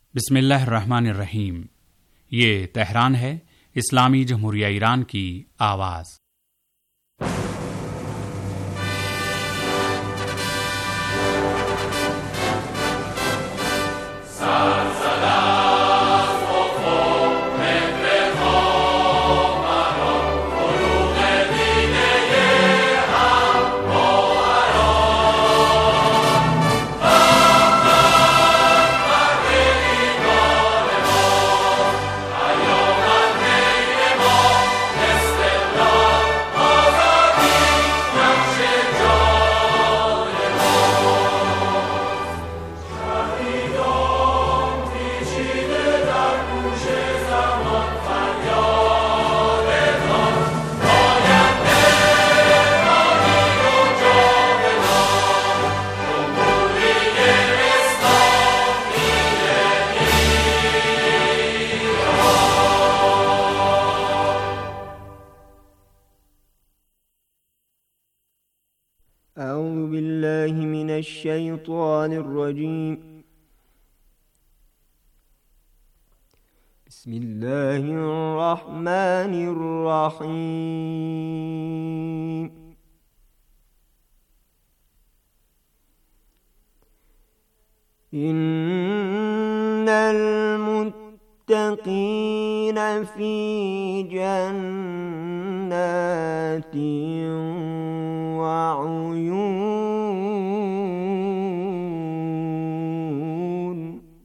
बिस्मिल्लाहिर्रहमानिर्रहीम। ये तेहरान है, इस्लामी जमहूरिया ईरान की आवाज़। أعوذ بالله من الشيطان الرجيم. بسم الله الرحمن الرحيم. إن المتقين في جنات وعيون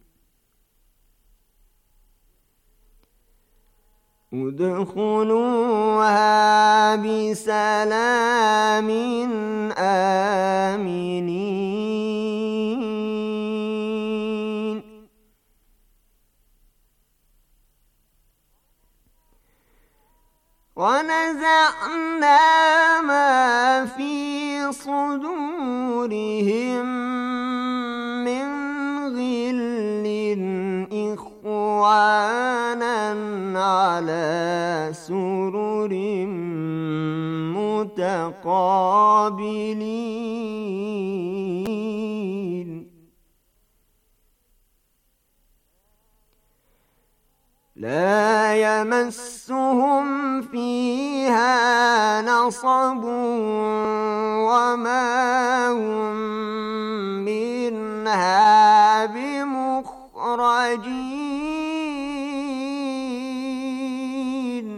ادخلوها بسلام آمنين. ونزعنا ما في صدورهم من غل إخوانا على سرر متقابلين. لا يمسهم فيها نصب وما هم منها بمخرجين.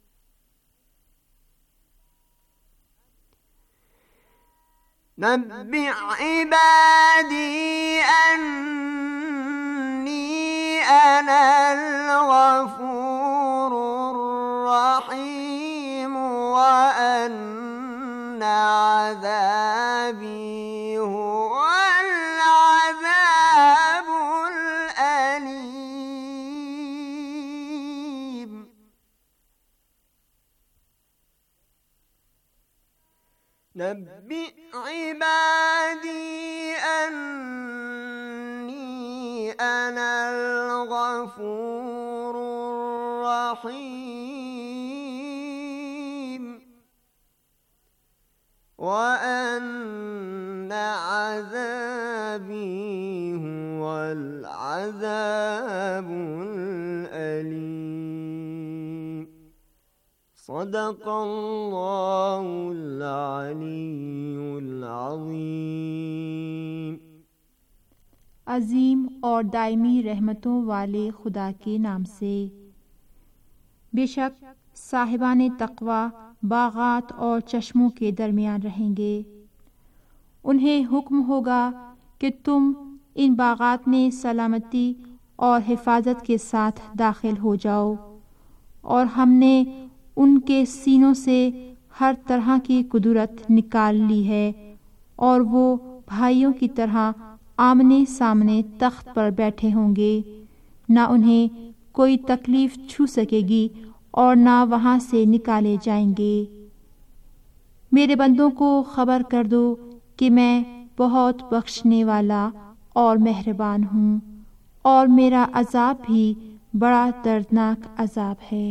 نبئ عبادي أني أنا الغفور الرحيم وأن عذابي هو العذاب الأليم. نبئ عبادي أني أنا الغفور الرحيم وأن عذابي هو العذاب الأليم. صدق الله العلي العظيم. अजीम और दायमी रहमतों वाले खुदा के नाम से। बेशक साहिबाने तक़वा बागात और चश्मों के दरमियान रहेंगे। उन्हें हुक्म होगा कि तुम इन बागात में सलामती और हिफाजत के साथ दाखिल हो जाओ, और हमने उनके सीनों से हर तरह की कुदरत निकाल ली है, और वो भाइयों की तरह आमने सामने तख्त पर बैठे होंगे। ना उन्हें कोई तकलीफ छू सकेगी और ना वहां से निकाले जाएंगे। मेरे बंदों को खबर कर दो कि मैं बहुत बख्शने वाला और मेहरबान हूँ, और मेरा अजाब भी बड़ा दर्दनाक अजाब है।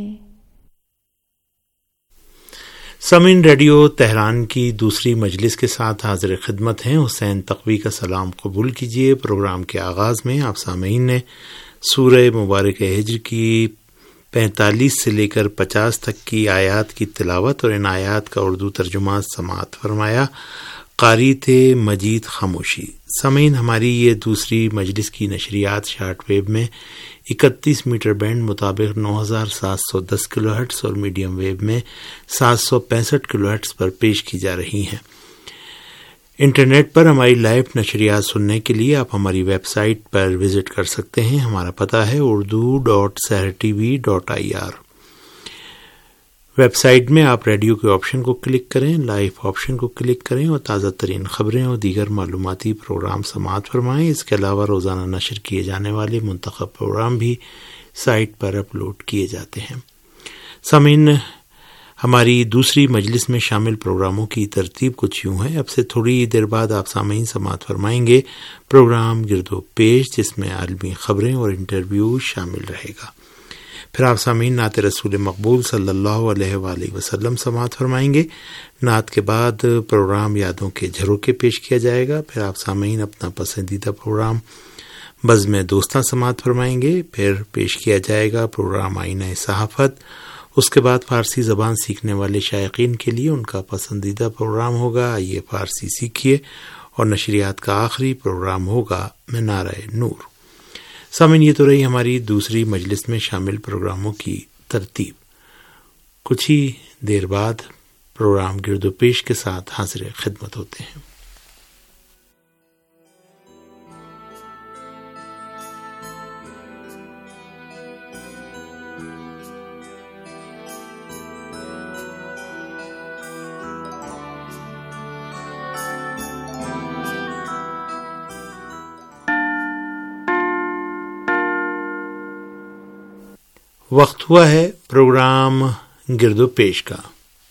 समीन रेडियो तेहरान की दूसरी मजलिस के साथ हाजिर खिदमत हैं। हुसैन तक़वी का सलाम कबूल कीजिए। प्रोग्राम के आगाज़ में आप सामीन ने سورہ مبارک ہجر کی 45 سے لے کر 50 تک کی آیات کی تلاوت اور ان آیات کا اردو ترجمہ سماعت فرمایا۔ قاری تھے مجید خاموشی۔ سامعین، ہماری یہ دوسری مجلس کی نشریات شارٹ ویو میں 31 میٹر بینڈ مطابق 9710 کلو ہرٹز اور میڈیم ویو میں 765 کلو ہرٹز پر پیش کی جا رہی ہیں۔ انٹرنیٹ پر ہماری لائیو نشریات سننے کے لیے آپ ہماری ویب سائٹ پر وزٹ کر سکتے ہیں۔ ہمارا پتہ ہے urdu.sehrtv.ir۔ ویب سائٹ میں آپ ریڈیو کے آپشن کو کلک کریں، لائیو آپشن کو کلک کریں اور تازہ ترین خبریں اور دیگر معلوماتی پروگرام سماعت فرمائیں۔ اس کے علاوہ روزانہ نشر کیے جانے والے منتخب پروگرام بھی سائٹ پر اپلوڈ کیے جاتے ہیں۔ سامعین، ہماری دوسری مجلس میں شامل پروگراموں کی ترتیب کچھ یوں ہے۔ اب سے تھوڑی دیر بعد آپ سامعین سماعت فرمائیں گے پروگرام گرد و پیش، جس میں عالمی خبریں اور انٹرویو شامل رہے گا۔ پھر آپ سامعین نعت رسول مقبول صلی اللہ علیہ وآلہ وسلم سماعت فرمائیں گے۔ نعت کے بعد پروگرام یادوں کے جھروکے پیش کیا جائے گا۔ پھر آپ سامعین اپنا پسندیدہ پروگرام بزم دوستاں سماعت فرمائیں گے۔ پھر پیش کیا جائے گا پروگرام آئینہ صحافت۔ اس کے بعد فارسی زبان سیکھنے والے شائقین کے لیے ان کا پسندیدہ پروگرام ہوگا آئیے فارسی سیکھیے، اور نشریات کا آخری پروگرام ہوگا منارہ نور۔ سامعین، یہ تو رہی ہماری دوسری مجلس میں شامل پروگراموں کی ترتیب۔ کچھ ہی دیر بعد پروگرام گرد و پیش کے ساتھ حاضر خدمت ہوتے ہیں۔ وقت ہوا ہے پروگرام گرد و پیش کا۔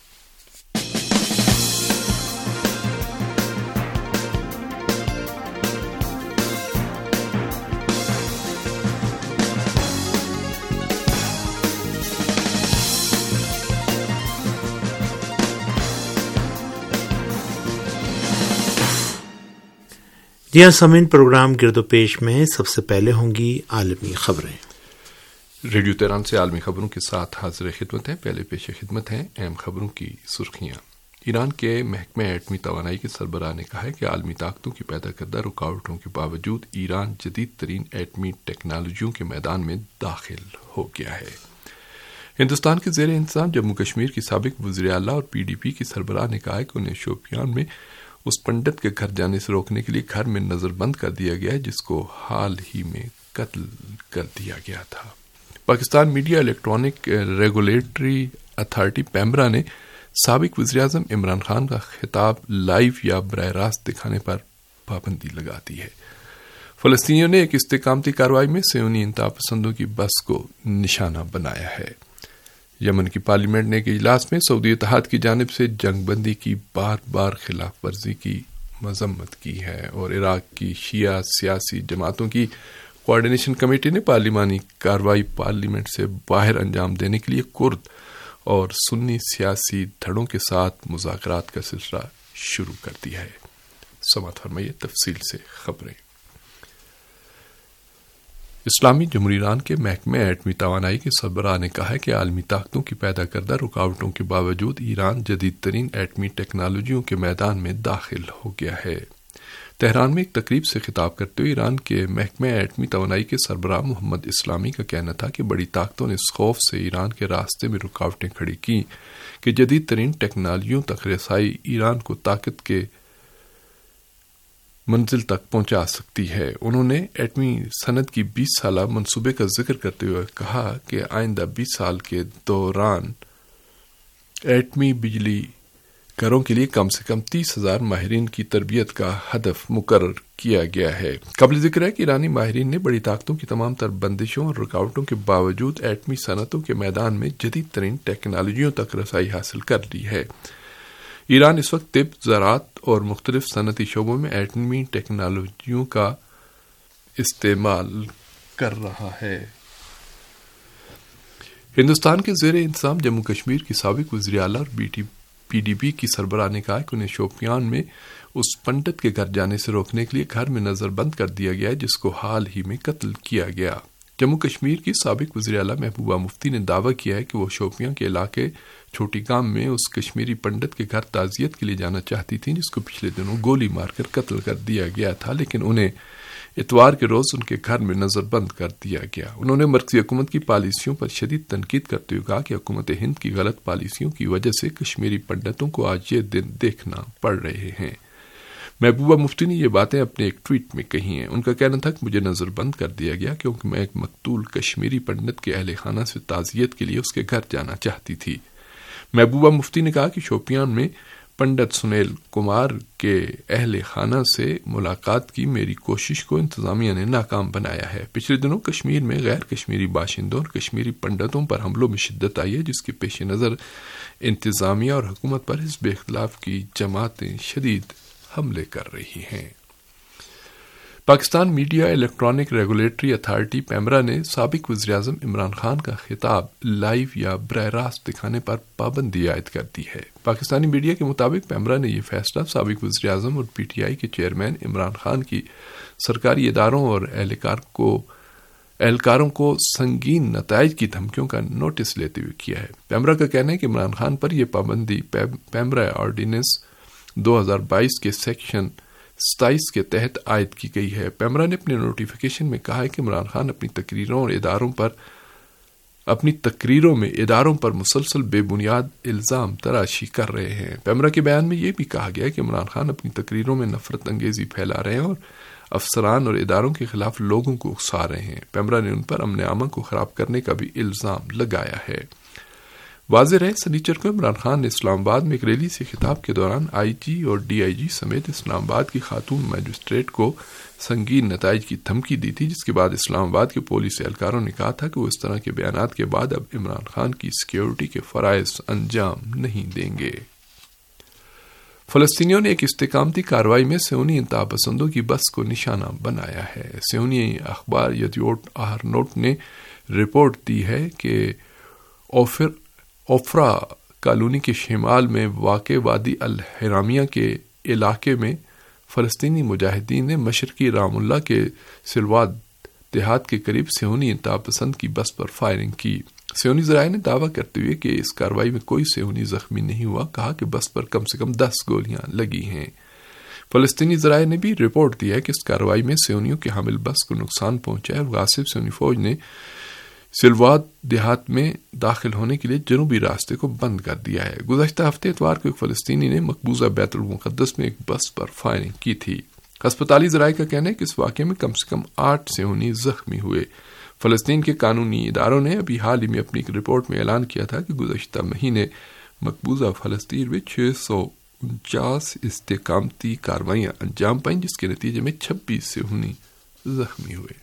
جی ہاں سامعین، پروگرام گرد و پیش میں سب سے پہلے ہوں گی عالمی خبریں۔ ریڈیو تہران سے عالمی خبروں کے ساتھ حاضر خدمت ہیں۔ پہلے پیش خدمت ہیں اہم خبروں کی سرخیاں۔ ایران کے محکمہ ایٹمی توانائی کے سربراہ نے کہا ہے کہ عالمی طاقتوں کی پیدا کردہ رکاوٹوں کے باوجود ایران جدید ترین ایٹمی ٹیکنالوجیوں کے میدان میں داخل ہو گیا ہے۔ ہندوستان کے زیر انتظام جموں کشمیر کی سابق وزیر اعلیٰ اور PDP کی سربراہ نے کہا ہے کہ انہیں شوپیان میں اس پنڈت کے گھر جانے سے روکنے کے لیے گھر میں نظر بند کر دیا گیا ہے جس کو حال ہی میں قتل کر دیا گیا تھا۔ Pakistan media electronic regulatory authority PEMRA نے سابق وزیراعظم عمران خان کا خطاب لائیو یا براہ راست دکھانے پر پابندی لگا دی ہے۔ فلسطینیوں نے ایک استحکامتی کارروائی میں صہیونی انتہا پسندوں کی بس کو نشانہ بنایا ہے۔ یمن کی پارلیمنٹ نے ایک اجلاس میں سعودی اتحاد کی جانب سے جنگ بندی کی بار بار خلاف ورزی کی مذمت کی ہے، اور عراق کی شیعہ سیاسی جماعتوں کی کوارڈینیشن کمیٹی نے پارلیمانی کارروائی پارلیمنٹ سے باہر انجام دینے کے لیے کرد اور سنی سیاسی دھڑوں کے ساتھ مذاکرات کا سلسلہ شروع کر دیا ہے۔ سماعت فرمائیے تفصیل سے خبریں۔ اسلامی جمہوریہ ایران کے محکمہ ایٹمی توانائی کے سربراہ نے کہا ہے کہ عالمی طاقتوں کی پیدا کردہ رکاوٹوں کے باوجود ایران جدید ترین ایٹمی ٹیکنالوجیوں کے میدان میں داخل ہو گیا ہے۔ تہران میں ایک تقریب سے خطاب کرتے ہوئے ایران کے محکمہ ایٹمی توانائی کے سربراہ محمد اسلامی کا کہنا تھا کہ بڑی طاقتوں نے اس خوف سے ایران کے راستے میں رکاوٹیں کھڑی کی کہ جدید ترین ٹیکنالوجیوں تک رسائی ایران کو طاقت کے منزل تک پہنچا سکتی ہے۔ انہوں نے ایٹمی صنعت کی 20 سالہ منصوبے کا ذکر کرتے ہوئے کہا کہ آئندہ 20 سال کے دوران ایٹمی بجلی گھروں کے لیے کم سے کم 30,000 ماہرین کی تربیت کا ہدف مقرر کیا گیا ہے۔ قابل ذکر ہے کہ ایرانی ماہرین نے بڑی طاقتوں کی تمام تر بندشوں اور رکاوٹوں کے باوجود ایٹمی صنعتوں کے میدان میں جدید ترین ٹیکنالوجیوں تک رسائی حاصل کر لی ہے۔ ایران اس وقت طب، زراعت اور مختلف صنعتی شعبوں میں ایٹمی ٹیکنالوجیوں کا استعمال کر رہا ہے۔ ہندوستان کے زیر انتظام جموں کشمیر کی سابق وزیر اعلیٰ اور PDP کی سربراہ نے کہا کہ انہیں شوپیان میں اس پنڈت کے گھر جانے سے روکنے کے لیے گھر میں نظر بند کر دیا گیا جس کو حال ہی میں قتل کیا گیا۔ جموں کشمیر کی سابق وزیر اعلیٰ محبوبہ مفتی نے دعویٰ کیا ہے کہ وہ شوپیاں کے علاقے چھوٹی گام میں اس کشمیری پنڈت کے گھر تعزیت کے لیے جانا چاہتی تھیں جس کو پچھلے دنوں گولی مار کر قتل کر دیا گیا تھا، لیکن انہیں اتوار کے روز ان کے گھر میں نظر بند کر دیا گیا۔ انہوں نے مرکزی حکومت کی پالیسیوں پر شدید تنقید کرتے ہوئے کہا کہ حکومت ہند کی غلط پالیسیوں کی وجہ سے کشمیری پنڈتوں کو آج یہ دن دیکھنا پڑ رہے ہیں۔ محبوبہ مفتی نے یہ باتیں اپنے ایک ٹویٹ میں کہی ہیں۔ ان کا کہنا تھا کہ مجھے نظر بند کر دیا گیا کیونکہ میں ایک مقتول کشمیری پنڈت کے اہل خانہ سے تعزیت کے لیے اس کے گھر جانا چاہتی تھی۔ محبوبہ مفتی نے کہا کہ شوپیان میں پنڈت سنیل کمار کے اہل خانہ سے ملاقات کی میری کوشش کو انتظامیہ نے ناکام بنایا ہے۔ پچھلے دنوں کشمیر میں غیر کشمیری باشندوں اور کشمیری پنڈتوں پر حملوں میں شدت آئی ہے، جس کے پیش نظر انتظامیہ اور حکومت پر حزب اختلاف کی جماعتیں شدید حملے کر رہی ہیں۔ Pakistan media electronic regulatory authority PEMRA نے سابق وزیراعظم عمران خان کا خطاب لائیو یا براہ راست دکھانے پر پابندی عائد کر دی ہے۔ پاکستانی میڈیا کے مطابق پیمرا نے یہ فیصلہ سابق وزیراعظم اور پی ٹی آئی کے چیئرمین عمران خان کی سرکاری اداروں اور اہلکاروں کو سنگین نتائج کی دھمکیوں کا نوٹس لیتے ہوئے کیا ہے۔ پیمرا کا کہنا ہے کہ عمران خان پر یہ پابندی پیمرا آرڈیننس 2022 کے سیکشن 27 کے تحت عائد کی گئی ہے۔ پیمرا نے اپنے نوٹیفیکیشن میں کہا ہے کہ عمران خان اپنی تقریروں میں اداروں پر مسلسل بے بنیاد الزام تراشی کر رہے ہیں۔ پیمرا کے بیان میں یہ بھی کہا گیا ہے کہ عمران خان اپنی تقریروں میں نفرت انگیزی پھیلا رہے ہیں اور افسران اور اداروں کے خلاف لوگوں کو اکسا رہے ہیں۔ پیمرا نے ان پر امن عامہ کو خراب کرنے کا بھی الزام لگایا ہے۔ واضح رہے سنیچر کو عمران خان نے اسلام آباد میں ایک ریلی سے خطاب کے دوران آئی جی اور ڈی آئی جی سمیت اسلام آباد کی خاتون میجسٹریٹ کو سنگین نتائج کی دھمکی دی تھی، جس کے بعد اسلام آباد کے پولیس اہلکاروں نے کہا تھا کہ وہ اس طرح کے بیانات کے بعد اب عمران خان کی سیکیورٹی کے فرائض انجام نہیں دیں گے۔ فلسطینیوں نے ایک استحکامتی کارروائی میں سیونی انتہا پسندوں کی بس کو نشانہ بنایا ہے۔ سیونی اخبار یدیوٹ آہرنوٹ نے رپورٹ دی ہے کہ اوفرا کالونی کے شمال میں واقع وادی الحرامیہ کے علاقے میں فلسطینی مجاہدین نے مشرقی رام اللہ کے سلواد دیہات کے قریب سیونی انتہا پسند کی بس پر فائرنگ کی۔ سیونی ذرائع نے دعویٰ کرتے ہوئے کہ اس کارروائی میں کوئی سیونی زخمی نہیں ہوا، کہا کہ بس پر کم سے کم 10 گولیاں لگی ہیں۔ فلسطینی ذرائع نے بھی رپورٹ دیا ہے کہ اس کارروائی میں سیونیوں کے حامل بس کو نقصان پہنچا ہے اور غاصب سیونی فوج نے سلواد دیہات میں داخل ہونے کے لیے جنوبی راستے کو بند کر دیا ہے۔ گزشتہ ہفتے اتوار کو ایک فلسطینی نے مقبوضہ بیت المقدس میں ایک بس پر فائرنگ کی تھی۔ ہسپتالی ذرائع کا کہنا ہے کہ اس واقعے میں کم سے کم 8 سیونی زخمی ہوئے۔ فلسطین کے قانونی اداروں نے ابھی حال ہی میں اپنی ایک رپورٹ میں اعلان کیا تھا کہ گزشتہ مہینے مقبوضہ فلسطین میں 649 استحکامتی کارروائیاں انجام پائیں، جس کے نتیجے میں 26 سیونی زخمی ہوئے۔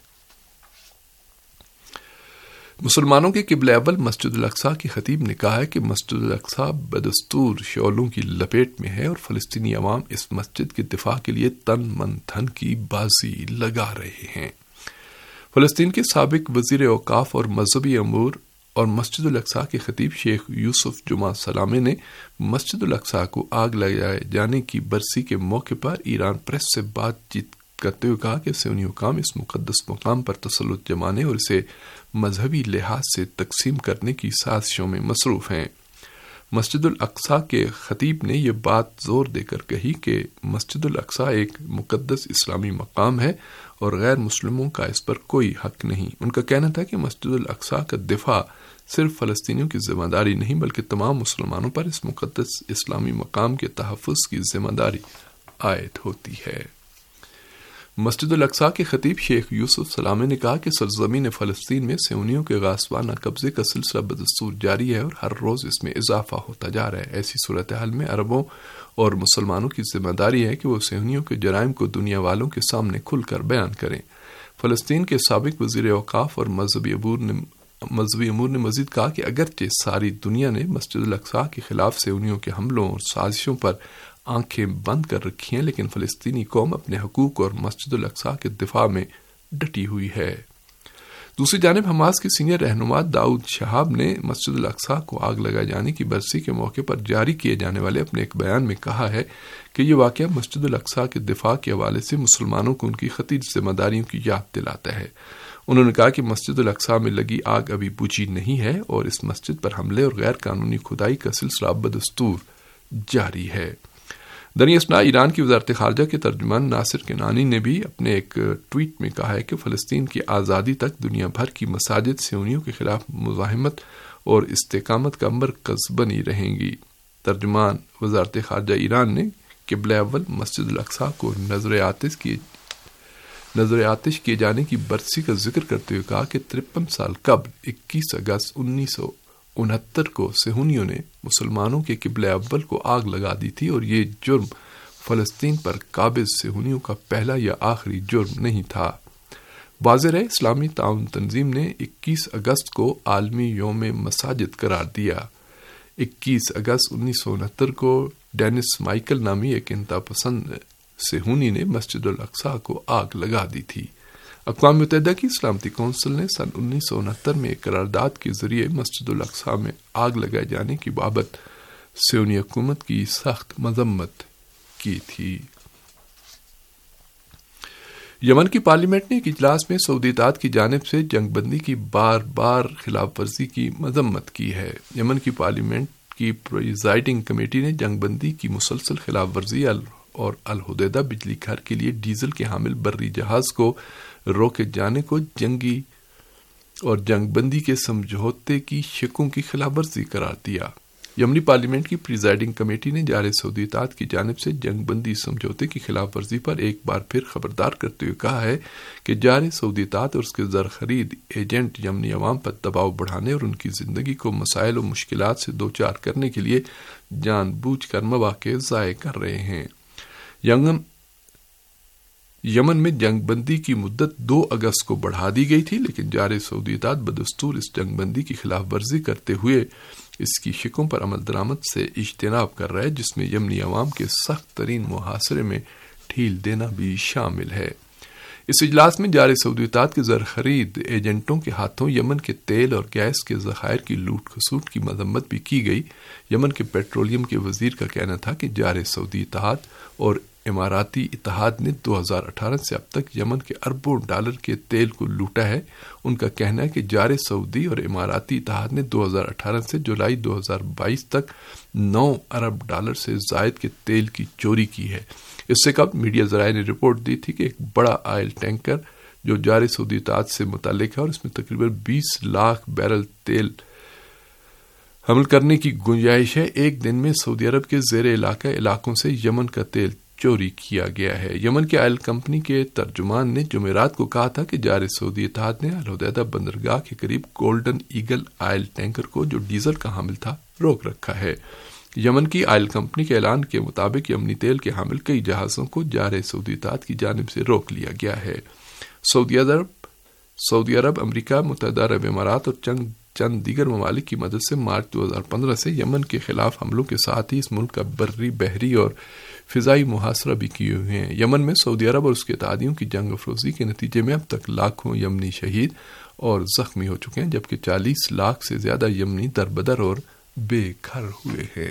مسلمانوں کے قبلہ اول مسجد الاقصیٰ کے خطیب نے کہا ہے کہ مسجد الاقصیٰ بدستور شعلوں کی لپیٹ میں ہے اور فلسطینی عوام اس مسجد کے دفاع کے لیے تن من دھن کی بازی لگا رہے ہیں۔ فلسطین کے سابق وزیر اوقاف اور مذہبی امور اور مسجد الاقصیٰ کے خطیب شیخ یوسف جمعہ سلامے نے مسجد الاقصیٰ کو آگ لگائے جانے کی برسی کے موقع پر ایران پریس سے بات چیت کرتے ہوئے کہا کہ سیونی حکام اس مقدس مقام پر تسلط جمانے اور اسے مذہبی لحاظ سے تقسیم کرنے کی سازشوں میں مصروف ہیں۔ مسجد الاقصیٰ کے خطیب نے یہ بات زور دے کر کہی کہ مسجد الاقصیٰ ایک مقدس اسلامی مقام ہے اور غیر مسلموں کا اس پر کوئی حق نہیں۔ ان کا کہنا تھا کہ مسجد الاقصیٰ کا دفاع صرف فلسطینیوں کی ذمہ داری نہیں بلکہ تمام مسلمانوں پر اس مقدس اسلامی مقام کے تحفظ کی ذمہ داری عائد ہوتی ہے۔ مسجد الاقصیٰ کے خطیب شیخ یوسف سلامے نے کہا کہ سرزمین فلسطین میں سیونیوں کے غاصبانہ قبضے کا سلسلہ بدستور جاری ہے اور ہر روز اس میں اضافہ ہوتا جا رہا ہے۔ ایسی صورتحال میں عربوں اور مسلمانوں کی ذمہ داری ہے کہ وہ سیونیوں کے جرائم کو دنیا والوں کے سامنے کھل کر بیان کریں۔ فلسطین کے سابق وزیر اوقاف اور مذہبی امور نے مزید کہا کہ اگرچہ ساری دنیا نے مسجد الاقصیٰ کے خلاف سیونیوں کے حملوں اور سازشوں پر آنکھیں بند کر رکھی ہیں، لیکن فلسطینی قوم اپنے حقوق اور مسجد الاقصیٰ کے دفاع میں ڈٹی ہوئی ہے۔ دوسری جانب حماس کے سینئر رہنما داؤد شہاب نے مسجد الاقصیٰ کو آگ لگائے جانے کی برسی کے موقع پر جاری کیے جانے والے اپنے ایک بیان میں کہا ہے کہ یہ واقعہ مسجد الاقصیٰ کے دفاع کے حوالے سے مسلمانوں کو ان کی خطیر ذمہ داریوں کی یاد دلاتا ہے۔ انہوں نے کہا کہ مسجد الاقصی میں لگی آگ ابھی بجھی نہیں ہے اور اس مسجد پر حملے اور غیر قانونی کھدائی کا سلسلہ بدستور جاری ہے۔ دریں اثنا ایران کی وزارت خارجہ کے ترجمان ناصر کنانی نے بھی اپنے ایک ٹویٹ میں کہا ہے کہ فلسطین کی آزادی تک دنیا بھر کی مساجد صہیونیوں کے خلاف مزاحمت اور استقامت کا مرکز بنی رہیں گی۔ ترجمان وزارت خارجہ ایران نے قبلہ اول مسجد الاقصی کو نظر آتش کیے جانے کی برسی کا ذکر کرتے ہوئے کہا کہ 53 سال قبل 21 اگست 1969 کو صہیونیوں نے مسلمانوں کے قبلہ اول کو آگ لگا دی تھی اور یہ جرم فلسطین پر قابض صہیونیوں کا پہلا یا آخری جرم نہیں تھا۔ واضح رہے، اسلامی تعاون تنظیم نے 21 اگست کو عالمی یوم مساجد قرار دیا۔ 21 اگست 1969 کو ڈینس مائیکل نامی ایک انتہا پسند صہیونی نے مسجد الاقصی کو آگ لگا دی تھی۔ اقوام متحدہ کی سلامتی کونسل نے سن 1969 میں ایک قرارداد کے ذریعے مسجد الاقصی میں آگ لگائے جانے کی بابت صہیونی حکومت کی سخت مذمت کی تھی۔ یمن کی پارلیمنٹ نے ایک اجلاس میں سعودی اتحاد کی جانب سے جنگ بندی کی بار بار خلاف ورزی کی مذمت کی ہے۔ یمن کی پارلیمنٹ کی پریزائڈنگ کمیٹی نے جنگ بندی کی مسلسل خلاف ورزی اور الحدیدہ بجلی گھر کے لیے ڈیزل کے حامل بری جہاز کو روکے جانے کو جنگی اور جنگ بندی کے سمجھوتے کی شقوں کی خلاف ورزی قرار دیا۔ یمنی پارلیمنٹ کی پریزائڈنگ کمیٹی نے جارِ سعودی اتحاد کی جانب سے جنگ بندی سمجھوتے کی خلاف ورزی پر ایک بار پھر خبردار کرتے ہوئے کہا ہے کہ جارِ سعودی اتحاد اور اس کے زر خرید ایجنٹ یمنی عوام پر دباؤ بڑھانے اور ان کی زندگی کو مسائل و مشکلات سے دوچار کرنے کے لیے جان بوجھ کر مواقع ضائع کر رہے ہیں۔ یمن میں جنگ بندی کی مدت 2 اگست کو بڑھا دی گئی تھی، لیکن جارِ سعودی اتحاد بدستور اس جنگ بندی کی خلاف ورزی کرتے ہوئے اس کی شقوں پر عمل درآمد سے اجتناب کر رہا ہے، جس میں یمنی عوام کے سخت ترین محاصرے میں ڈھیل دینا بھی شامل ہے۔ اس اجلاس میں جارِ سعودی اتحاد کے زر خرید ایجنٹوں کے ہاتھوں یمن کے تیل اور گیس کے ذخائر کی لوٹ کھسوٹ کی مذمت بھی کی گئی۔ یمن کے پیٹرولیم کے وزیر کا کہنا تھا کہ جارِ سعودی اتحاد اور اماراتی اتحاد نے 2018 سے اب تک یمن کے اربوں ڈالر کے تیل کو لوٹا ہے۔ ان کا کہنا ہے کہ جارِ سعودی اور اماراتی اتحاد نے 2018 سے جولائی 2022 تک 9 ارب ڈالر سے زائد کے تیل کی چوری کی ہے۔ اس سے قبل میڈیا ذرائع نے رپورٹ دی تھی کہ ایک بڑا آئل ٹینکر جو جارِ سعودی اتحاد سے متعلق ہے اور اس میں تقریباً 20 لاکھ بیرل تیل حمل کرنے کی گنجائش ہے، ایک دن میں سعودی عرب کے زیر علاقوں سے یمن کا تیل چوری کیا گیا ہے۔ یمن کے آئل کمپنی کے ترجمان نے جمعرات کو کہا تھا کہ جارِ سعودی اتحاد نے الحدیدہ بندرگاہ کے قریب گولڈن ایگل آئل ٹینکر کو جو ڈیزل کا حامل تھا روک رکھا ہے۔ یمن کی آئل کمپنی کے اعلان کے مطابق یمنی تیل کے حامل کئی جہازوں کو جارِ سعودی اتحاد کی جانب سے روک لیا گیا ہے۔ سعودی عرب، امریکہ، متحدہ عرب امارات اور چند دیگر ممالک کی مدد سے مارچ 2015 سے یمن کے خلاف حملوں کے ساتھ ہی اس ملک کا بری، بحری اور فضائی محاصرہ بھی کیے ہوئے ہیں۔ یمن میں سعودی عرب اور اس کے اتحادیوں کی جنگ افروزی کے نتیجے میں اب تک لاکھوں یمنی شہید اور زخمی ہو چکے ہیں، جبکہ 40 لاکھ سے زیادہ یمنی دربدر اور بے گھر ہوئے ہیں۔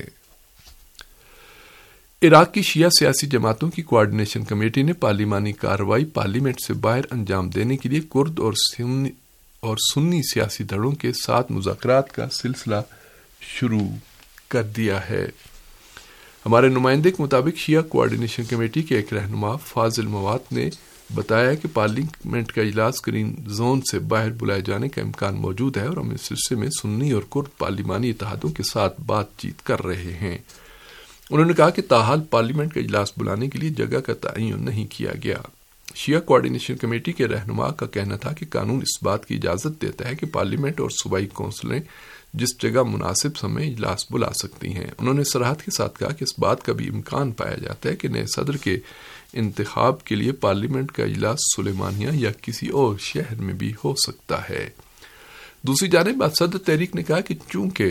عراق کی شیعہ سیاسی جماعتوں کی کوارڈینیشن کمیٹی نے پارلیمانی کارروائی پارلیمنٹ سے باہر انجام دینے کے لیے کرد اور سنی سیاسی دھڑوں کے ساتھ مذاکرات کا سلسلہ شروع کر دیا ہے۔ ہمارے نمائندے کے مطابق شیعہ کوارڈینیشن کمیٹی کے ایک رہنما فاضل مواد نے بتایا کہ پارلیمنٹ کا اجلاس گرین زون سے باہر بلائے جانے کا امکان موجود ہے اور ہم اس سلسلے میں سنی اور کرد پارلیمانی اتحادوں کے ساتھ بات چیت کر رہے ہیں۔ انہوں نے کہا کہ تاحال پارلیمنٹ کا اجلاس بلانے کے لیے جگہ کا تعین نہیں کیا گیا۔ شیعہ کوارڈینیشن کمیٹی کے رہنما کا کہنا تھا کہ قانون اس بات کی اجازت دیتا ہے کہ پارلیمنٹ اور صوبائی کونسلیں جس جگہ مناسب سمے اجلاس بلا سکتی ہیں۔ انہوں نے صراحت کے ساتھ کہا کہ اس بات کا بھی امکان پایا جاتا ہے کہ نئے صدر کے انتخاب کے لیے پارلیمنٹ کا اجلاس سلیمانیہ یا کسی اور شہر میں بھی ہو سکتا ہے۔ دوسری جانب صدر تحریک نے کہا کہ چونکہ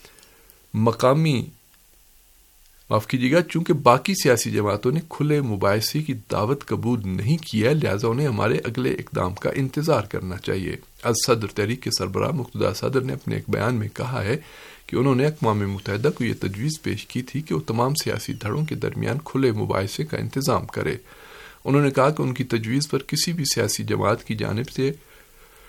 باقی سیاسی جماعتوں نے کھلے مباحثے کی دعوت قبول نہیں کی ہے، لہٰذا انہیں ہمارے اگلے اقدام کا انتظار کرنا چاہیے۔ صدر تحریک کے سربراہ مقتدیٰ صدر نے اپنے ایک بیان میں کہا ہے کہ انہوں نے اقوام متحدہ کو یہ تجویز پیش کی تھی کہ وہ تمام سیاسی دھڑوں کے درمیان کھلے مباحثے کا انتظام کرے۔ انہوں نے کہا کہ ان کی تجویز پر کسی بھی سیاسی جماعت کی جانب سے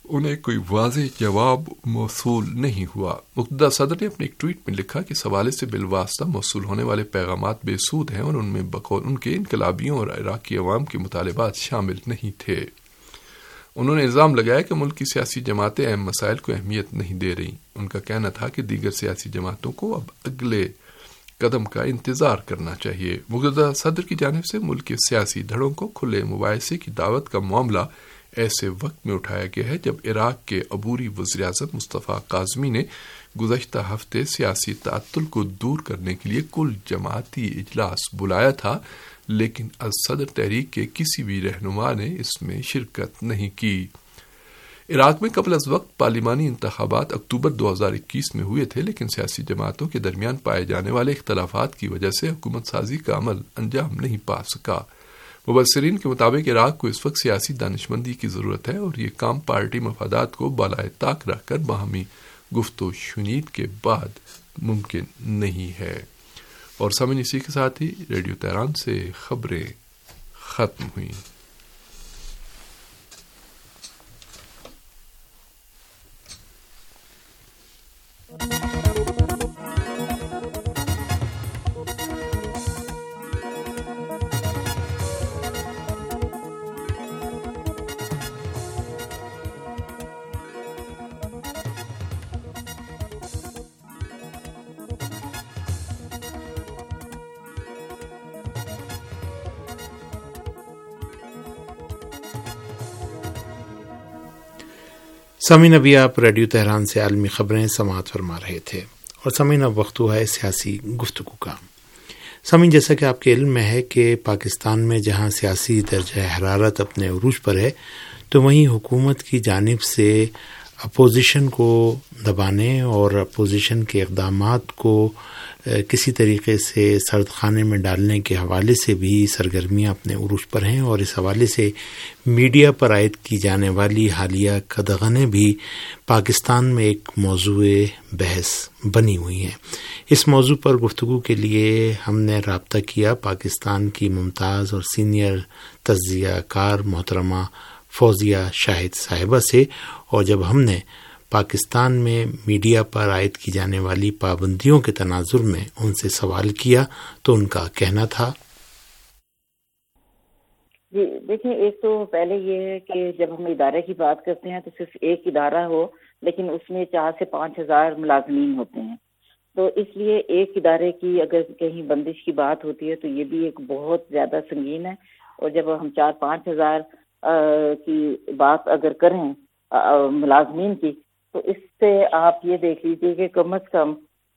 انہیں کوئی واضح جواب موصول نہیں ہوا۔ مقتدر صدر نے اپنے ایک ٹویٹ میں لکھا کہ اس حوالے سے بالواسطہ موصول ہونے والے پیغامات بے سود ہیں اور ان میں بقول ان کے انقلابیوں اور عراقی عوام کے مطالبات شامل نہیں تھے۔ انہوں نے الزام لگایا کہ ملک کی سیاسی جماعتیں اہم مسائل کو اہمیت نہیں دے رہی۔ ان کا کہنا تھا کہ دیگر سیاسی جماعتوں کو اب اگلے قدم کا انتظار کرنا چاہیے۔ مقتدر صدر کی جانب سے ملک کے سیاسی دھڑوں کو کھلے مباحثے کی دعوت کا معاملہ ایسے وقت میں اٹھایا گیا ہے جب عراق کے عبوری وزیر اعظم مصطفیٰ کاظمی نے گزشتہ ہفتے سیاسی تعطل کو دور کرنے کے لیے کل جماعتی اجلاس بلایا تھا، لیکن صدر تحریک کے کسی بھی رہنما نے اس میں شرکت نہیں کی۔ عراق میں قبل از وقت پارلیمانی انتخابات اکتوبر 2021 میں ہوئے تھے، لیکن سیاسی جماعتوں کے درمیان پائے جانے والے اختلافات کی وجہ سے حکومت سازی کا عمل انجام نہیں پا سکا۔ مبصرین کے مطابق عراق کو اس وقت سیاسی دانشمندی کی ضرورت ہے اور یہ کام پارٹی مفادات کو بالائے طاق رکھ کر باہمی گفت و شنید کے بعد ممکن نہیں ہے۔ اور سامعین، اسی کے ساتھ ہی ریڈیو تہران سے خبریں ختم ہوئیں۔ سامعین، ابھی آپ ریڈیو تہران سے عالمی خبریں سماعت فرما رہے تھے، اور سامعین اب وقت ہوا ہے سیاسی گفتگو کا۔ سامعین، جیسا کہ آپ کے علم میں ہے کہ پاکستان میں جہاں سیاسی درجہ حرارت اپنے عروج پر ہے، تو وہیں حکومت کی جانب سے اپوزیشن کو دبانے اور اپوزیشن کے اقدامات کو کسی طریقے سے سرد خانے میں ڈالنے کے حوالے سے بھی سرگرمیاں اپنے عروج پر ہیں، اور اس حوالے سے میڈیا پر عائد کی جانے والی حالیہ قدغنیں بھی پاکستان میں ایک موضوع بحث بنی ہوئی ہیں۔ اس موضوع پر گفتگو کے لیے ہم نے رابطہ کیا پاکستان کی ممتاز اور سینئر تجزیہ کار محترمہ فوزیہ شاہد صاحبہ سے، اور جب ہم نے پاکستان میں میڈیا پر عائد کی جانے والی پابندیوں کے تناظر میں ان سے سوال کیا تو ان کا کہنا تھا۔ جی دیکھیں، ایک تو پہلے یہ ہے کہ جب ہم ادارے کی بات کرتے ہیں تو صرف ایک ادارہ ہو، لیکن اس میں 4 سے 5,000 ملازمین ہوتے ہیں، تو اس لیے ایک ادارے کی اگر کہیں بندش کی بات ہوتی ہے تو یہ بھی ایک بہت زیادہ سنگین ہے۔ اور جب ہم 4-5,000 کی بات اگر کریں ملازمین کی، تو اس سے آپ یہ دیکھ لیجیے کہ کم از کم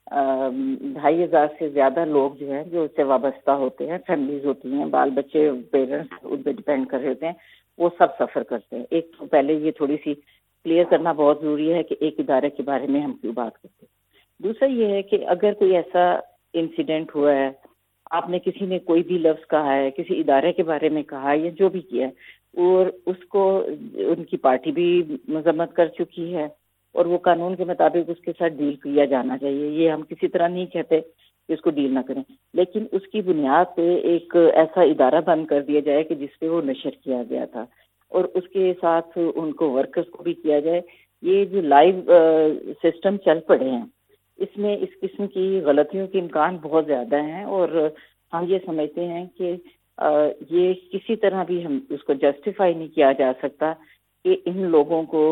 2,500 سے زیادہ لوگ جو ہیں جو اس سے وابستہ ہوتے ہیں، فیملیز ہوتی ہیں، بال بچے، پیرنٹس ان پہ ڈپینڈ کر رہے ہوتے ہیں، وہ سب سفر کرتے ہیں۔ ایک تو پہلے یہ تھوڑی سی کلیئر کرنا بہت ضروری ہے کہ ایک ادارے کے بارے میں ہم کیوں بات کرتے ہیں۔ دوسرا یہ ہے کہ اگر کوئی ایسا انسیڈنٹ ہوا ہے، آپ نے کسی نے کوئی بھی لفظ کہا ہے، کسی ادارے کے بارے میں کہا ہے یا جو بھی کیا ہے، اور اس کو ان کی پارٹی بھی مذمت کر چکی ہے اور وہ قانون کے مطابق اس کے ساتھ ڈیل کیا جانا چاہیے، یہ ہم کسی طرح نہیں کہتے کہ اس کو ڈیل نہ کریں، لیکن اس کی بنیاد پہ ایک ایسا ادارہ بند کر دیا جائے کہ جس پہ وہ نشر کیا گیا تھا، اور اس کے ساتھ ان کو ورکرز کو بھی کیا جائے۔ یہ جو لائیو سسٹم چل پڑے ہیں، اس میں اس قسم کی غلطیوں کے امکان بہت زیادہ ہیں، اور ہم یہ سمجھتے ہیں کہ یہ کسی طرح بھی ہم اس کو جسٹیفائی نہیں کیا جا سکتا کہ ان لوگوں کو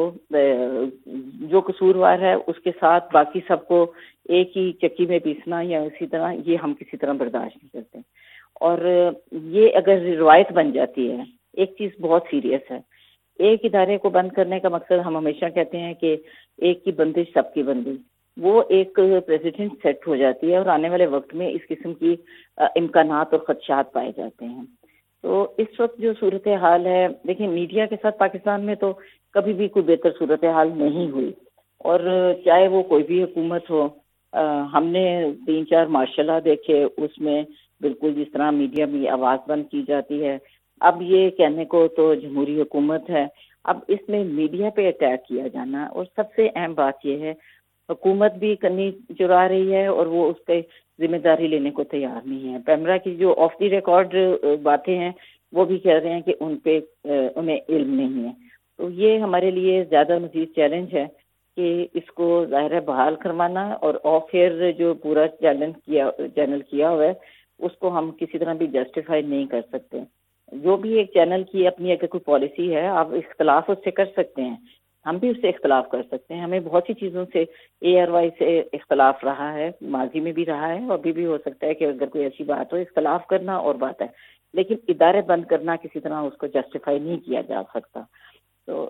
جو قصوروار ہے اس کے ساتھ باقی سب کو ایک ہی چکی میں پیسنا یا اسی طرح، یہ ہم کسی طرح برداشت نہیں کرتے۔ اور یہ اگر روایت بن جاتی ہے، ایک چیز بہت سیریس ہے، ایک ادارے کو بند کرنے کا مقصد ہم ہمیشہ کہتے ہیں کہ ایک کی بندش سب کی بندی، وہ ایک پریسیڈنٹ سیٹ ہو جاتی ہے اور آنے والے وقت میں اس قسم کی امکانات اور خدشات پائے جاتے ہیں۔ تو اس وقت جو صورتحال ہے، دیکھیں میڈیا کے ساتھ پاکستان میں تو کبھی بھی کوئی بہتر صورتحال نہیں ہوئی، اور چاہے وہ کوئی بھی حکومت ہو، ہم نے 3-4 مارشل لا دیکھے، اس میں بالکل جس طرح میڈیا میں آواز بند کی جاتی ہے۔ اب یہ کہنے کو تو جمہوری حکومت ہے، اب اس میں میڈیا پہ اٹیک کیا جانا، اور سب سے اہم بات یہ ہے حکومت بھی کنی چرا رہی ہے اور وہ اس پہ ذمہ داری لینے کو تیار نہیں ہے۔ پیمرا کی جو آف دی ریکارڈ باتیں ہیں وہ بھی کہہ رہے ہیں کہ ان پہ انہیں علم نہیں ہے۔ تو یہ ہمارے لیے زیادہ مزید چیلنج ہے کہ اس کو ظاہر ہے بحال کروانا، اور آف ایئر جو پورا چینل کیا ہوا ہے اس کو ہم کسی طرح بھی جسٹیفائی نہیں کر سکتے. جو بھی ایک چینل کی اپنی اگر کوئی پالیسی ہے، آپ اختلاف اس سے کر سکتے ہیں، ہم بھی اس سے اختلاف کر سکتے ہیں. ہمیں بہت سی چیزوں سے ARY سے اختلاف رہا ہے، ماضی میں بھی رہا ہے، اور ابھی بھی ہو سکتا ہے کہ اگر کوئی ایسی بات ہو، اختلاف کرنا اور بات ہے، لیکن ادارے بند کرنا کسی طرح اس کو جسٹیفائی نہیں کیا جا سکتا. تو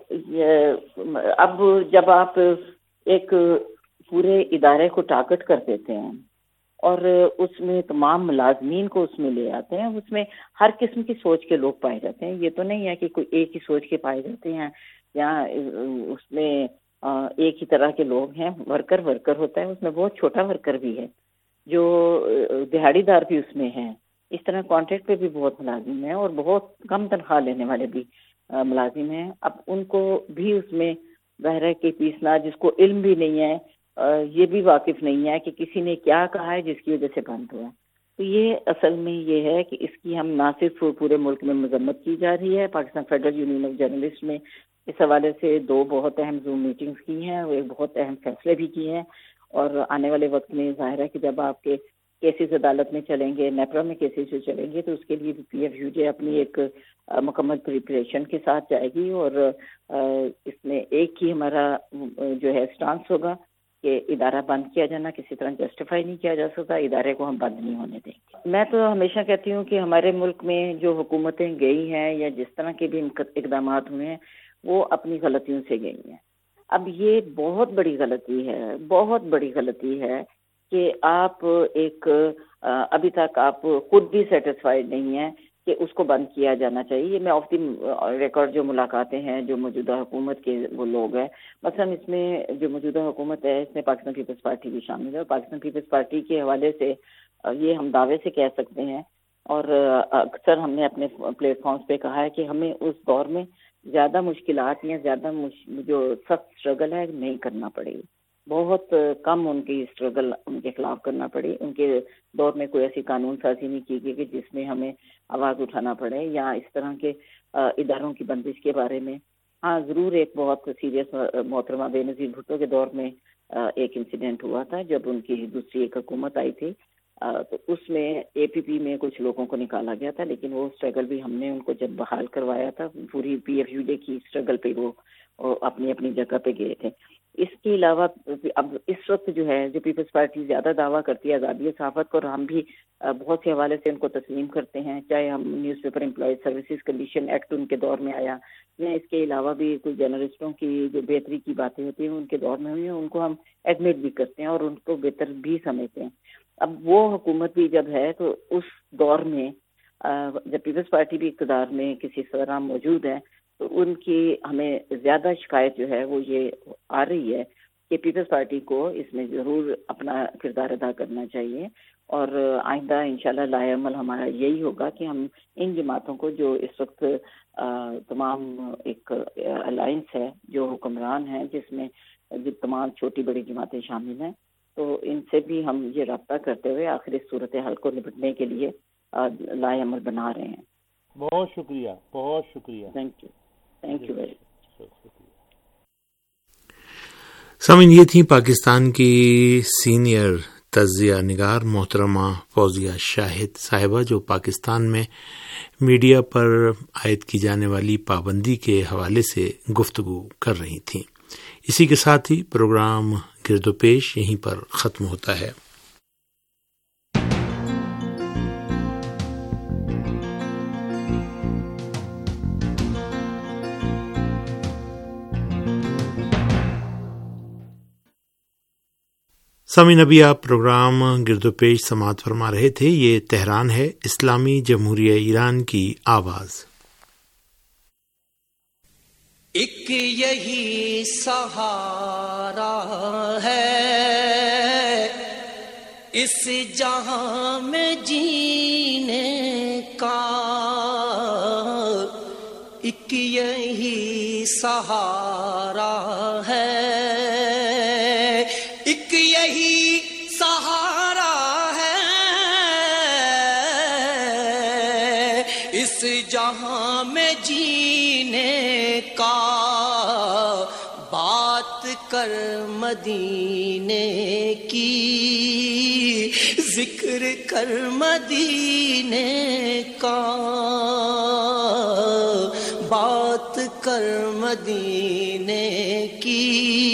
اب جب آپ ایک پورے ادارے کو ٹارگٹ کر دیتے ہیں اور اس میں تمام ملازمین کو اس میں لے آتے ہیں، اس میں ہر قسم کی سوچ کے لوگ پائے جاتے ہیں. یہ تو نہیں ہے کہ کوئی ایک ہی سوچ کے پائے جاتے ہیں، یا اس میں ایک ہی طرح کے لوگ ہیں. ورکر ہوتا ہے، اس میں بہت چھوٹا ورکر بھی ہے، جو دہاڑی دار بھی اس میں ہیں. اس طرح کانٹریکٹ پہ بھی بہت ملازم ہیں، اور بہت کم تنخواہ لینے والے بھی ملازم ہیں. اب ان کو بھی اس میں ظاہر ہے کہ پیسنا، جس کو علم بھی نہیں ہے، یہ بھی واقف نہیں ہے کہ کسی نے کیا کہا ہے جس کی وجہ سے بند ہوا. تو یہ اصل میں یہ ہے کہ اس کی ہم نہ صرف پورے ملک میں مذمت کی جا رہی ہے، Pakistan federal union of journalist میں اس حوالے سے 2 بہت اہم زوم میٹنگز کی ہیں، اور ایک بہت اہم فیصلے بھی کیے ہیں. اور آنے والے وقت میں ظاہر ہے کہ جب آپ کے کیسز عدالت میں چلیں گے، نیپرا میں کیسز چلیں گے، تو اس کے لیے بھی PFUJ اپنی ایک مکمل پریپریشن کے ساتھ جائے گی. اور اس میں ایک ہی ہمارا جو ہے اسٹانس ہوگا کہ ادارہ بند کیا جانا کسی طرح جسٹیفائی نہیں کیا جا سکتا، ادارے کو ہم بند نہیں ہونے دیں گے. میں تو ہمیشہ کہتی ہوں کہ ہمارے ملک میں جو حکومتیں گئی ہیں یا جس طرح کے بھی اقدامات ہوئے ہیں، وہ اپنی غلطیوں سے گئی ہیں. اب یہ بہت بڑی غلطی ہے کہ آپ ایک ابھی تک آپ خود بھی سیٹسفائیڈ نہیں ہیں کہ اس کو بند کیا جانا چاہیے. میں آف دی ریکارڈ جو ملاقاتیں ہیں جو موجودہ حکومت کے وہ لوگ ہیں، مثلا اس میں جو موجودہ حکومت ہے اس میں پاکستان پیپلز پارٹی بھی شامل ہے، اور پاکستان پیپلز پارٹی کے حوالے سے یہ ہم دعوے سے کہہ سکتے ہیں، اور اکثر ہم نے اپنے پلیٹ فارمز پہ کہا ہے کہ ہمیں اس دور میں زیادہ مشکلات یا زیادہ جو سخت اسٹرگل ہے نہیں کرنا پڑے گی. بہت کم ان کی اسٹرگل ان کے خلاف کرنا پڑی. ان کے دور میں کوئی ایسی قانون سازی نہیں کی گئی کہ جس میں ہمیں آواز اٹھانا پڑے یا اس طرح کے اداروں کی بندش کے بارے میں. ہاں ضرور ایک بہت سیریس محترمہ بے نظیر بھٹو کے دور میں ایک انسیڈنٹ ہوا تھا جب ان کی دوسری ایک حکومت آئی تھی، تو اس میں APP میں کچھ لوگوں کو نکالا گیا تھا، لیکن وہ اسٹرگل بھی ہم نے ان کو جب بحال کروایا تھا، پوری PFUJ کی اسٹرگل پہ وہ اپنی اپنی جگہ پہ گئے تھے. اس کے علاوہ اب اس وقت جو ہے جو پیپلز پارٹی زیادہ دعویٰ کرتی ہے آزادی صحافت کو، اور ہم بھی بہت سے حوالے سے ان کو تسلیم کرتے ہیں، چاہے ہم newspaper employees services condition act ان کے دور میں آیا، یا اس کے علاوہ بھی کچھ جرنلسٹوں کی جو بہتری کی باتیں ہوتی ہیں ان کے دور میں ہوئی ہیں، ان کو ہم ایڈمٹ بھی کرتے ہیں اور ان کو بہتر بھی سمجھتے ہیں. اب وہ حکومت بھی جب ہے تو اس دور میں جب پیپلز پارٹی بھی اقتدار میں کسی طرح موجود ہے، تو ان کی ہمیں زیادہ شکایت جو ہے وہ یہ آ رہی ہے کہ پیپلز پارٹی کو اس میں ضرور اپنا کردار ادا کرنا چاہیے. اور آئندہ انشاءاللہ لائحہ عمل ہمارا یہی ہوگا کہ ہم ان جماعتوں کو جو اس وقت تمام ایک الائنس ہے جو حکمران ہیں جس میں تمام چھوٹی بڑی جماعتیں شامل ہیں، تو ان سے بھی ہم یہ رابطہ کرتے ہوئے آخر اس صورتحال کو نپٹنے کے لیے لائحہ عمل بنا رہے ہیں. بہت شکریہ، بہت شکریہ. Thank you very much. سامعین، یہ تھی پاکستان کی سینئر تجزیہ نگار محترمہ فوزیہ شاہد صاحبہ، جو پاکستان میں میڈیا پر عائد کی جانے والی پابندی کے حوالے سے گفتگو کر رہی تھیں. اسی کے ساتھ ہی پروگرام گرد و پیش یہیں پر ختم ہوتا ہے. سامعین، ابھی آپ پروگرام گرد و پیش سماعت فرما رہے تھے. یہ تہران ہے، اسلامی جمہوریہ ایران کی آواز. ایک یہی سہارا ہے اس جہاں میں جینے کا، ایک یہی سہارا ہے، ایک یہی سہارا ہے اس جہاں جہاں میں جینے کا، بات کر مدینے کی، ذکر کر مدینے کا، بات کر مدینے کی،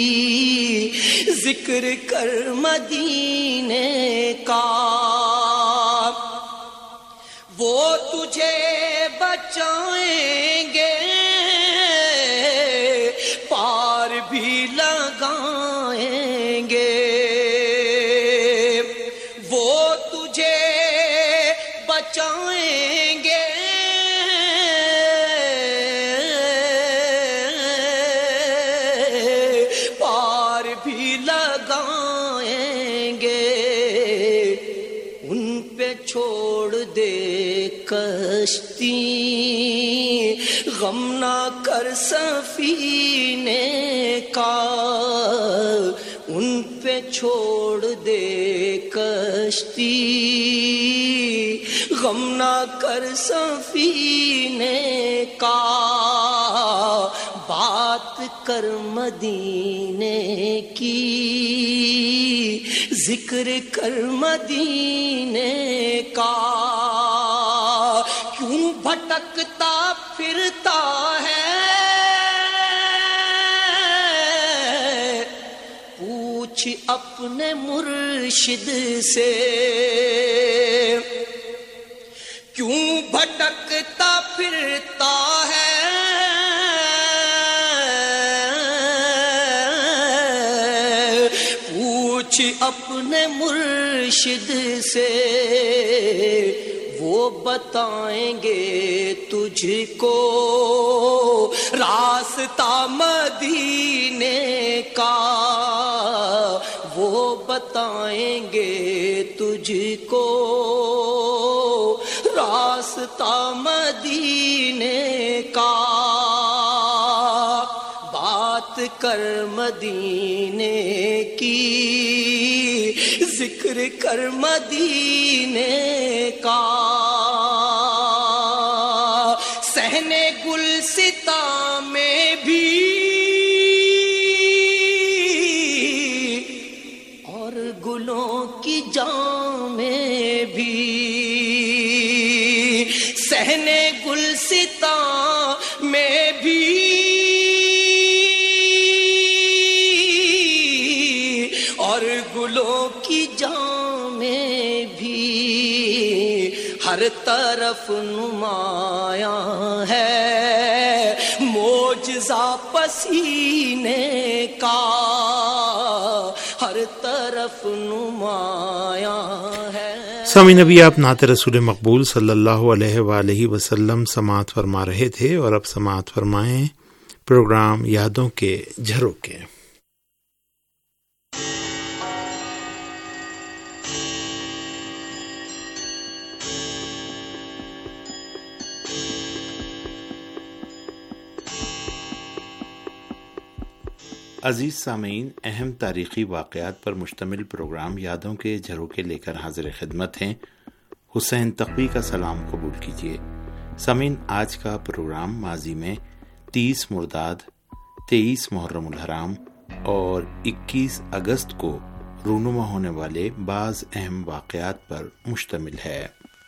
ذکر کر مدینے کا، وہ تجھے بچائیں گے، پار بھی لگائیں گے، وہ تجھے بچائیں گے، پار بھی لگائیں گے، ان پہ چھوڑ دے کشتی، غم نہ کر سفینے کا، ان پہ چھوڑ دے کشتی، غم نہ کر سفینے کا، بات کر مدینے کی، ذکر کر مدینے کا، کیوں بھٹکتا پھرتا ہے، پوچھ اپنے مرشد سے، کیوں بھٹکتا پھرتا ہے، پوچھ اپنے مرشد سے، وہ بتائیں گے تجھ کو راستہ مدینے کا، وہ بتائیں گے تجھ کو راستہ مدینے کا، بات کر مدینے کی، ذکر کر مدینے کا، صحنے گلستاں میں بھی اور گلوں کی جام میں بھی، صحنے گلستاں میں بھی اور گلوں کی جام میں بھی، ہر طرف نمایاں ہے معجزہ پسینے کا، ہر طرف نمایاں ہے۔ سامعین ابھی آپ نعت رسول مقبول صلی اللہ علیہ وآلہ وسلم سماعت فرما رہے تھے، اور اب سماعت فرمائیں پروگرام یادوں کے جھروکے۔ عزیز سامعین، اہم تاریخی واقعات پر مشتمل پروگرام یادوں کے جھروکے لے کر حاضر خدمت ہیں۔ حسین تقوی کا سلام قبول کیجیے۔ سامعین، آج کا پروگرام ماضی میں 30 مرداد، 23 محرم الحرام اور 21 اگست کو رونما ہونے والے بعض اہم واقعات پر مشتمل ہے۔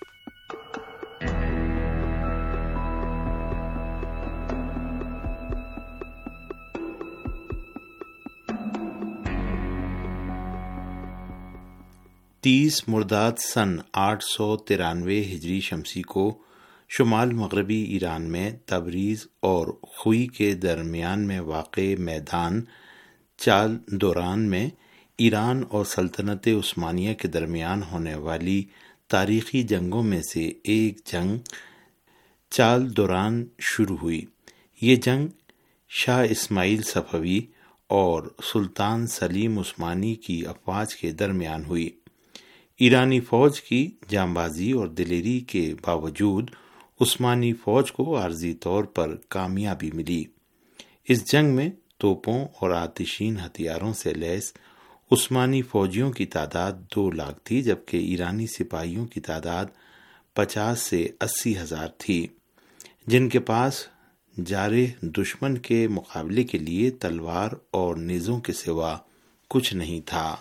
تیس مرداد سن 893 ہجری شمسی کو شمال مغربی ایران میں تبریز اور خوئی کے درمیان میں واقع میدان چال دوران میں ایران اور سلطنت عثمانیہ کے درمیان ہونے والی تاریخی جنگوں میں سے ایک جنگ چال دوران شروع ہوئی۔ یہ جنگ شاہ اسماعیل صفوی اور سلطان سلیم عثمانی کی افواج کے درمیان ہوئی۔ ایرانی فوج کی جانبازی اور دلیری کے باوجود عثمانی فوج کو عارضی طور پر کامیابی ملی۔ اس جنگ میں توپوں اور آتشین ہتھیاروں سے لیس عثمانی فوجیوں کی تعداد 2 لاکھ تھی، جبکہ ایرانی سپاہیوں کی تعداد 50 سے 80 ہزار تھی۔ جن کے پاس جارح دشمن کے مقابلے کے لیے تلوار اور نیزوں کے سوا کچھ نہیں تھا۔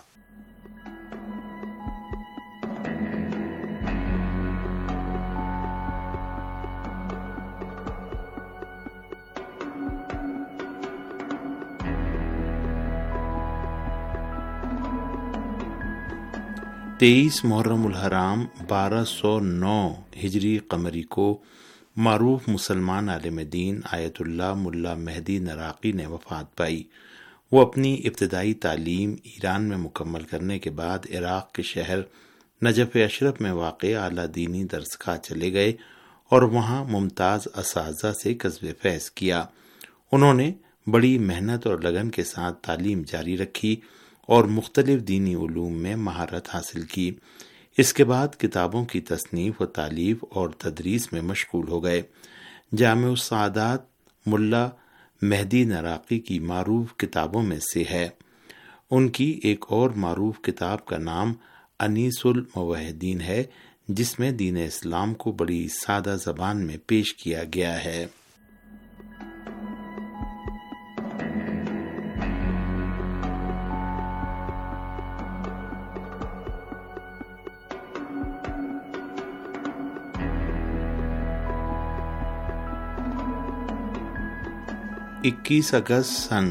تیئیس محرم الحرام 1209 ہجری قمری کو معروف مسلمان عالم دین آیت اللہ ملا مہدی نراقی نے وفات پائی۔ وہ اپنی ابتدائی تعلیم ایران میں مکمل کرنے کے بعد عراق کے شہر نجف اشرف میں واقع اعلیٰ دینی درسگاہ چلے گئے اور وہاں ممتاز اساتذہ سے کسب فیض کیا۔ انہوں نے بڑی محنت اور لگن کے ساتھ تعلیم جاری رکھی اور مختلف دینی علوم میں مہارت حاصل کی۔ اس کے بعد کتابوں کی تصنیف و تالیف اور تدریس میں مشغول ہو گئے۔ جامع السعادات ملا مہدی نراقی کی معروف کتابوں میں سے ہے۔ ان کی ایک اور معروف کتاب کا نام انیس الموحدین ہے، جس میں دین اسلام کو بڑی سادہ زبان میں پیش کیا گیا ہے۔ اکیس اگست سن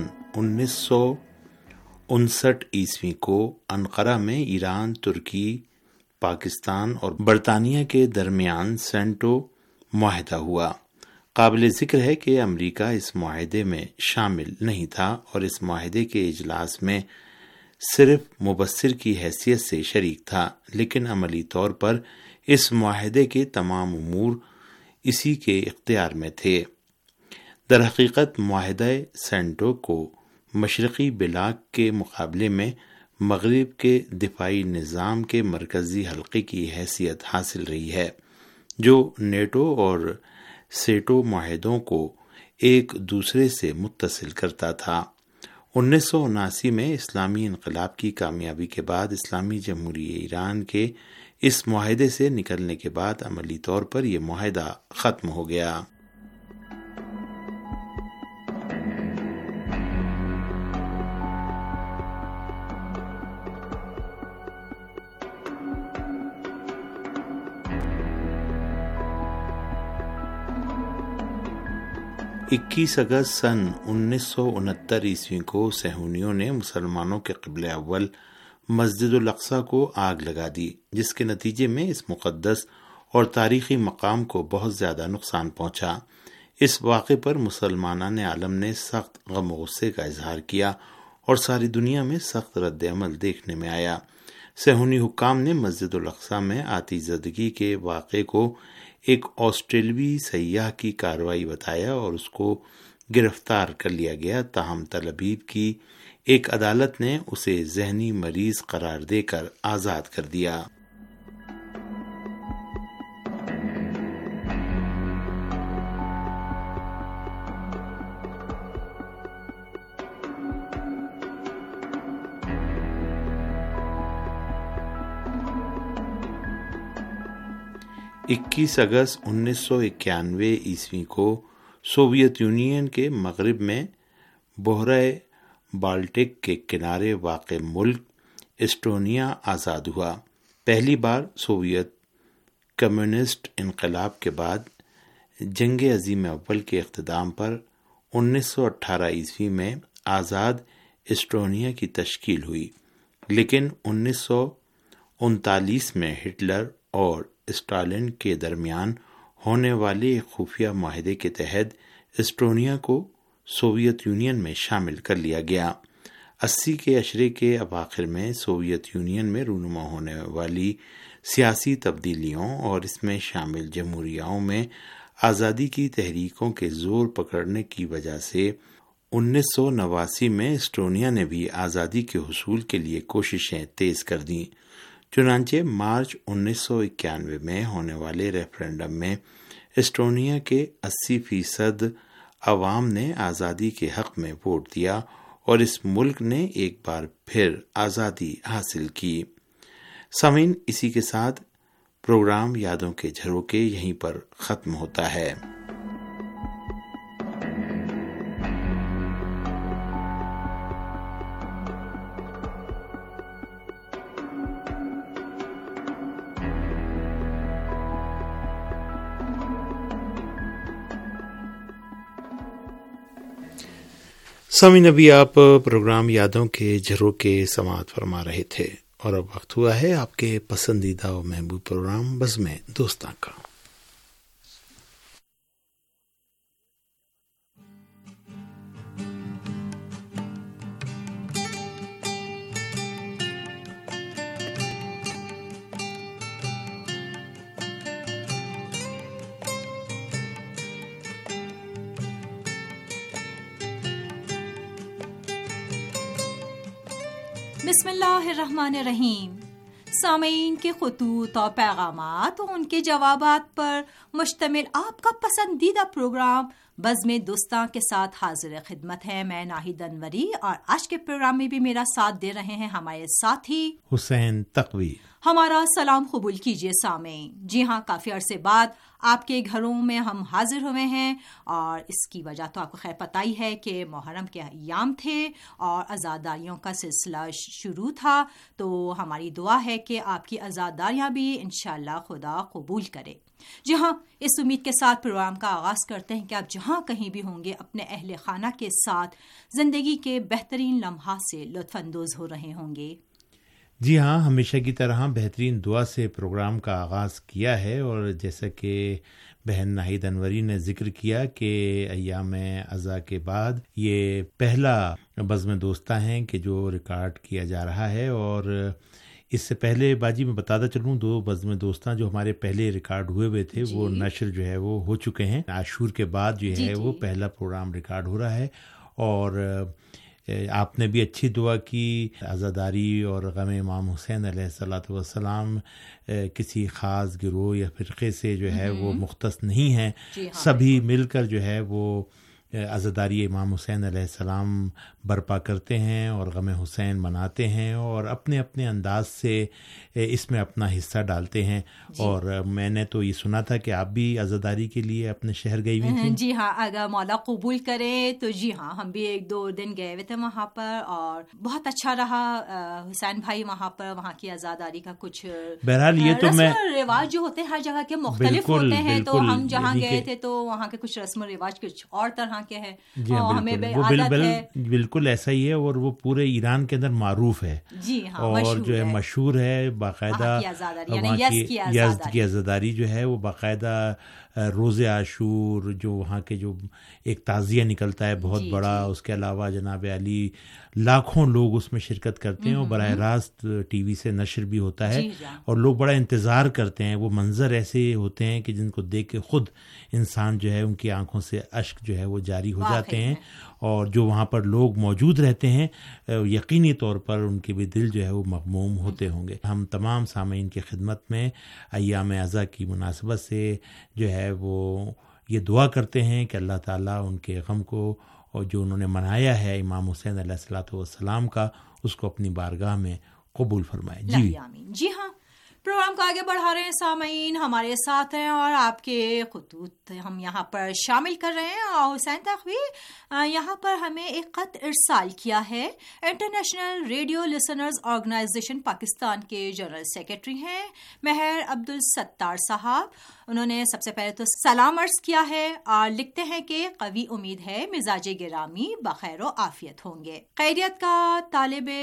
1959 عیسوی کو انقرہ میں ایران، ترکی، پاکستان اور برطانیہ کے درمیان سینٹو معاہدہ ہوا۔ قابل ذکر ہے کہ امریکہ اس معاہدے میں شامل نہیں تھا اور اس معاہدے کے اجلاس میں صرف مبصر کی حیثیت سے شریک تھا، لیکن عملی طور پر اس معاہدے کے تمام امور اسی کے اختیار میں تھے۔ در حقیقت معاہدہ سینٹو کو مشرقی بلاک کے مقابلے میں مغرب کے دفاعی نظام کے مرکزی حلقے کی حیثیت حاصل رہی ہے، جو نیٹو اور سیٹو معاہدوں کو ایک دوسرے سے متصل کرتا تھا۔ 1979 میں اسلامی انقلاب کی کامیابی کے بعد اسلامی جمہوریہ ایران کے اس معاہدے سے نکلنے کے بعد عملی طور پر یہ معاہدہ ختم ہو گیا۔ اکیس اگست سن 1969 عیسوی کو صہیونیوں نے مسلمانوں کے قبلہ اول مسجد الاقصی کو آگ لگا دی، جس کے نتیجے میں اس مقدس اور تاریخی مقام کو بہت زیادہ نقصان پہنچا۔ اس واقعے پر مسلمانان عالم نے سخت غم و غصے کا اظہار کیا اور ساری دنیا میں سخت رد عمل دیکھنے میں آیا۔ صہیونی حکام نے مسجد الاقصی میں آتش زدگی کے واقعے کو ایک آسٹریلوی سیاح کی کارروائی بتایا اور اس کو گرفتار کر لیا گیا، تاہم تل ابیب کی ایک عدالت نے اسے ذہنی مریض قرار دے کر آزاد کر دیا۔ اکیس اگست 1991 عیسوی کو سوویت یونین کے مغرب میں بحیرہ بالٹک کے کنارے واقع ملک ایسٹونیا آزاد ہوا۔ پہلی بار سوویت کمیونسٹ انقلاب کے بعد جنگ عظیم اول کے اختتام پر 1918 عیسوی میں آزاد ایسٹونیا کی تشکیل ہوئی، لیکن 1939 میں ہٹلر اور اسٹالن کے درمیان ہونے والے ایک خفیہ معاہدے کے تحت ایسٹونیا کو سوویت یونین میں شامل کر لیا گیا۔ 80 کے عشرے کے اواخر میں سوویت یونین میں رونما ہونے والی سیاسی تبدیلیوں اور اس میں شامل جمہوریاؤں میں آزادی کی تحریکوں کے زور پکڑنے کی وجہ سے 1989 میں ایسٹونیا نے بھی آزادی کے حصول کے لیے کوششیں تیز کر دیں۔ چنانچہ مارچ 1991 میں ہونے والے ریفرنڈم میں ایسٹونیا کے 80% عوام نے آزادی کے حق میں ووٹ دیا اور اس ملک نے ایک بار پھر آزادی حاصل کی۔ سامعین، اسی کے ساتھ پروگرام یادوں کے جھروکے یہیں پر ختم ہوتا ہے۔ सामीन, अभी आप प्रोग्राम यादों के झरोके समाअत फरमा रहे थे और अब वक्त हुआ है आपके पसंदीदा और महबूब प्रोग्राम बज़्म दोस्तां का। बिस्मिल्लाहिर्रहमानिर्रहीम। सामीन के खुतूत और पैगामात और उनके जवाबात पर मुश्तमिल आपका पसंदीदा प्रोग्राम बज़्म दोस्तां के साथ हाजिर खिदमत है। मैं नाहिद अनवरी और आज के प्रोग्राम में भी मेरा साथ दे रहे हैं हमारे साथी हुसैन तकवी। हमारा सलाम कबूल कीजिए सामीन। जी हाँ, काफ़ी अरसे बाद आपके घरों में हम हाजिर हुए हैं और इसकी वजह तो आपको खैर पता ही है कि मुहर्रम के अय्याम थे और आज़ादारियों का सिलसिला शुरू था। तो हमारी दुआ है कि आपकी आज़ादारियाँ भी इंशाअल्लाह खुदा कबूल करे। जी हाँ, इस उम्मीद के साथ प्रोग्राम का आगाज़ करते हैं कि आप जहाँ कहीं भी होंगे अपने अहले खाना के साथ ज़िंदगी के बेहतरीन लम्हात से लुत्फ़अंदोज़ हो रहे होंगे। जी हाँ, हमेशा की तरह बेहतरीन दुआ से प्रोग्राम का आगाज़ किया है और जैसा कि बहन नाहिद अनवरी ने जिक्र किया कि अय्याम अज़ा के बाद ये पहला बज़्म दोस्तां है कि जो रिकॉर्ड किया जा रहा है। और इससे पहले बाजी मैं बताता चलूँ, 2 बज़्म दोस्तां जो हमारे पहले रिकॉर्ड हुए थे वो नशर जो है वो हो चुके हैं। आशूर के बाद जो है वो पहला प्रोग्राम रिकॉर्ड हो रहा है। और आपने भी अच्छी दुआ की। आज़ादारी और गम इमाम हुसैन अलैहिस्सलातु वस्सलाम किसी ख़ास गिरोह या फ़िरक़े से जो है वो मुख्तस नहीं है। सभी मिलकर जो है वो आज़ादारी इमाम हुसैन अलैहिस्सलाम बर्पा करते हैं और गम हुसैन मनाते हैं और अपने अपने अंदाज से इसमें अपना हिस्सा डालते हैं। और मैंने तो ये सुना था कि आप भी आज़ादारी के लिए अपने शहर गई हुई थी। जी हाँ, अगर मौला कबूल करे तो जी हाँ, हम भी 1-2 दिन गए हुए थे वहाँ पर और बहुत अच्छा रहा। हुसैन भाई वहाँ पर वहाँ की आज़ादारी का कुछ बहरहाल ये तो मैं रिवाज जो होते हैं हर जगह के मुख्तलिफ होते हैं। तो हम जहाँ गए थे तो वहाँ के कुछ रस्म रिवाज कुछ और तरह के हैं। हमें बिल्कुल ऐसा ही है और वो पूरे ईरान के अंदर मारूफ है। जी हाँ, और जो है मशहूर है बाकायदा यज़्द की आज़ादारी जो है वो बाकायदा रोज़े आशूर जो वहाँ के जो एक ताज़िया निकलता है बहुत बड़ा। उसके अलावा जनाब अली लाखों लोग उसमें शिरकत करते हैं और बराह रास्त टीवी से नशर भी होता है और लोग बड़ा इंतज़ार करते हैं। वो मंज़र ऐसे होते हैं कि जिनको देख के ख़ुद इंसान जो है उनकी आंखों से अश्क जो है वो जारी हो जाते हैं। और जो वहाँ पर लोग मौजूद रहते हैं यकीनी तौर पर उनके भी दिल जो है वो मग़मूम होते होंगे। हम तमाम सामीन की खिदमत में अय्याम अज़ा की मुनासबत से जो है वो ये दुआ करते हैं कि अल्लाह ताला उनके गम को और जो उन्होंने मनाया है इमाम हुसैन अलैहिस्सलातु वस्सलाम का उसको अपनी बारगाह में कबूल फरमाए। जी हाँ, प्रोग्राम को आगे बढ़ा रहे हैं सामीन, हमारे साथ हैं और आपके खुतूत हम यहाँ पर शामिल कर रहे हैं। और हुसैन तकवी यहाँ पर हमें एक खत इरसाल किया है। International radio listeners organisation Pakistan के जनरल सेक्रेटरी हैं मेहर अब्दुल सत्तार साहब। उन्होंने सबसे पहले तो सलाम अर्ज किया है और लिखते हैं कि कवी उम्मीद है मिजाज गिरामी बखैर व आफियत होंगे। खैरियत का तालिबे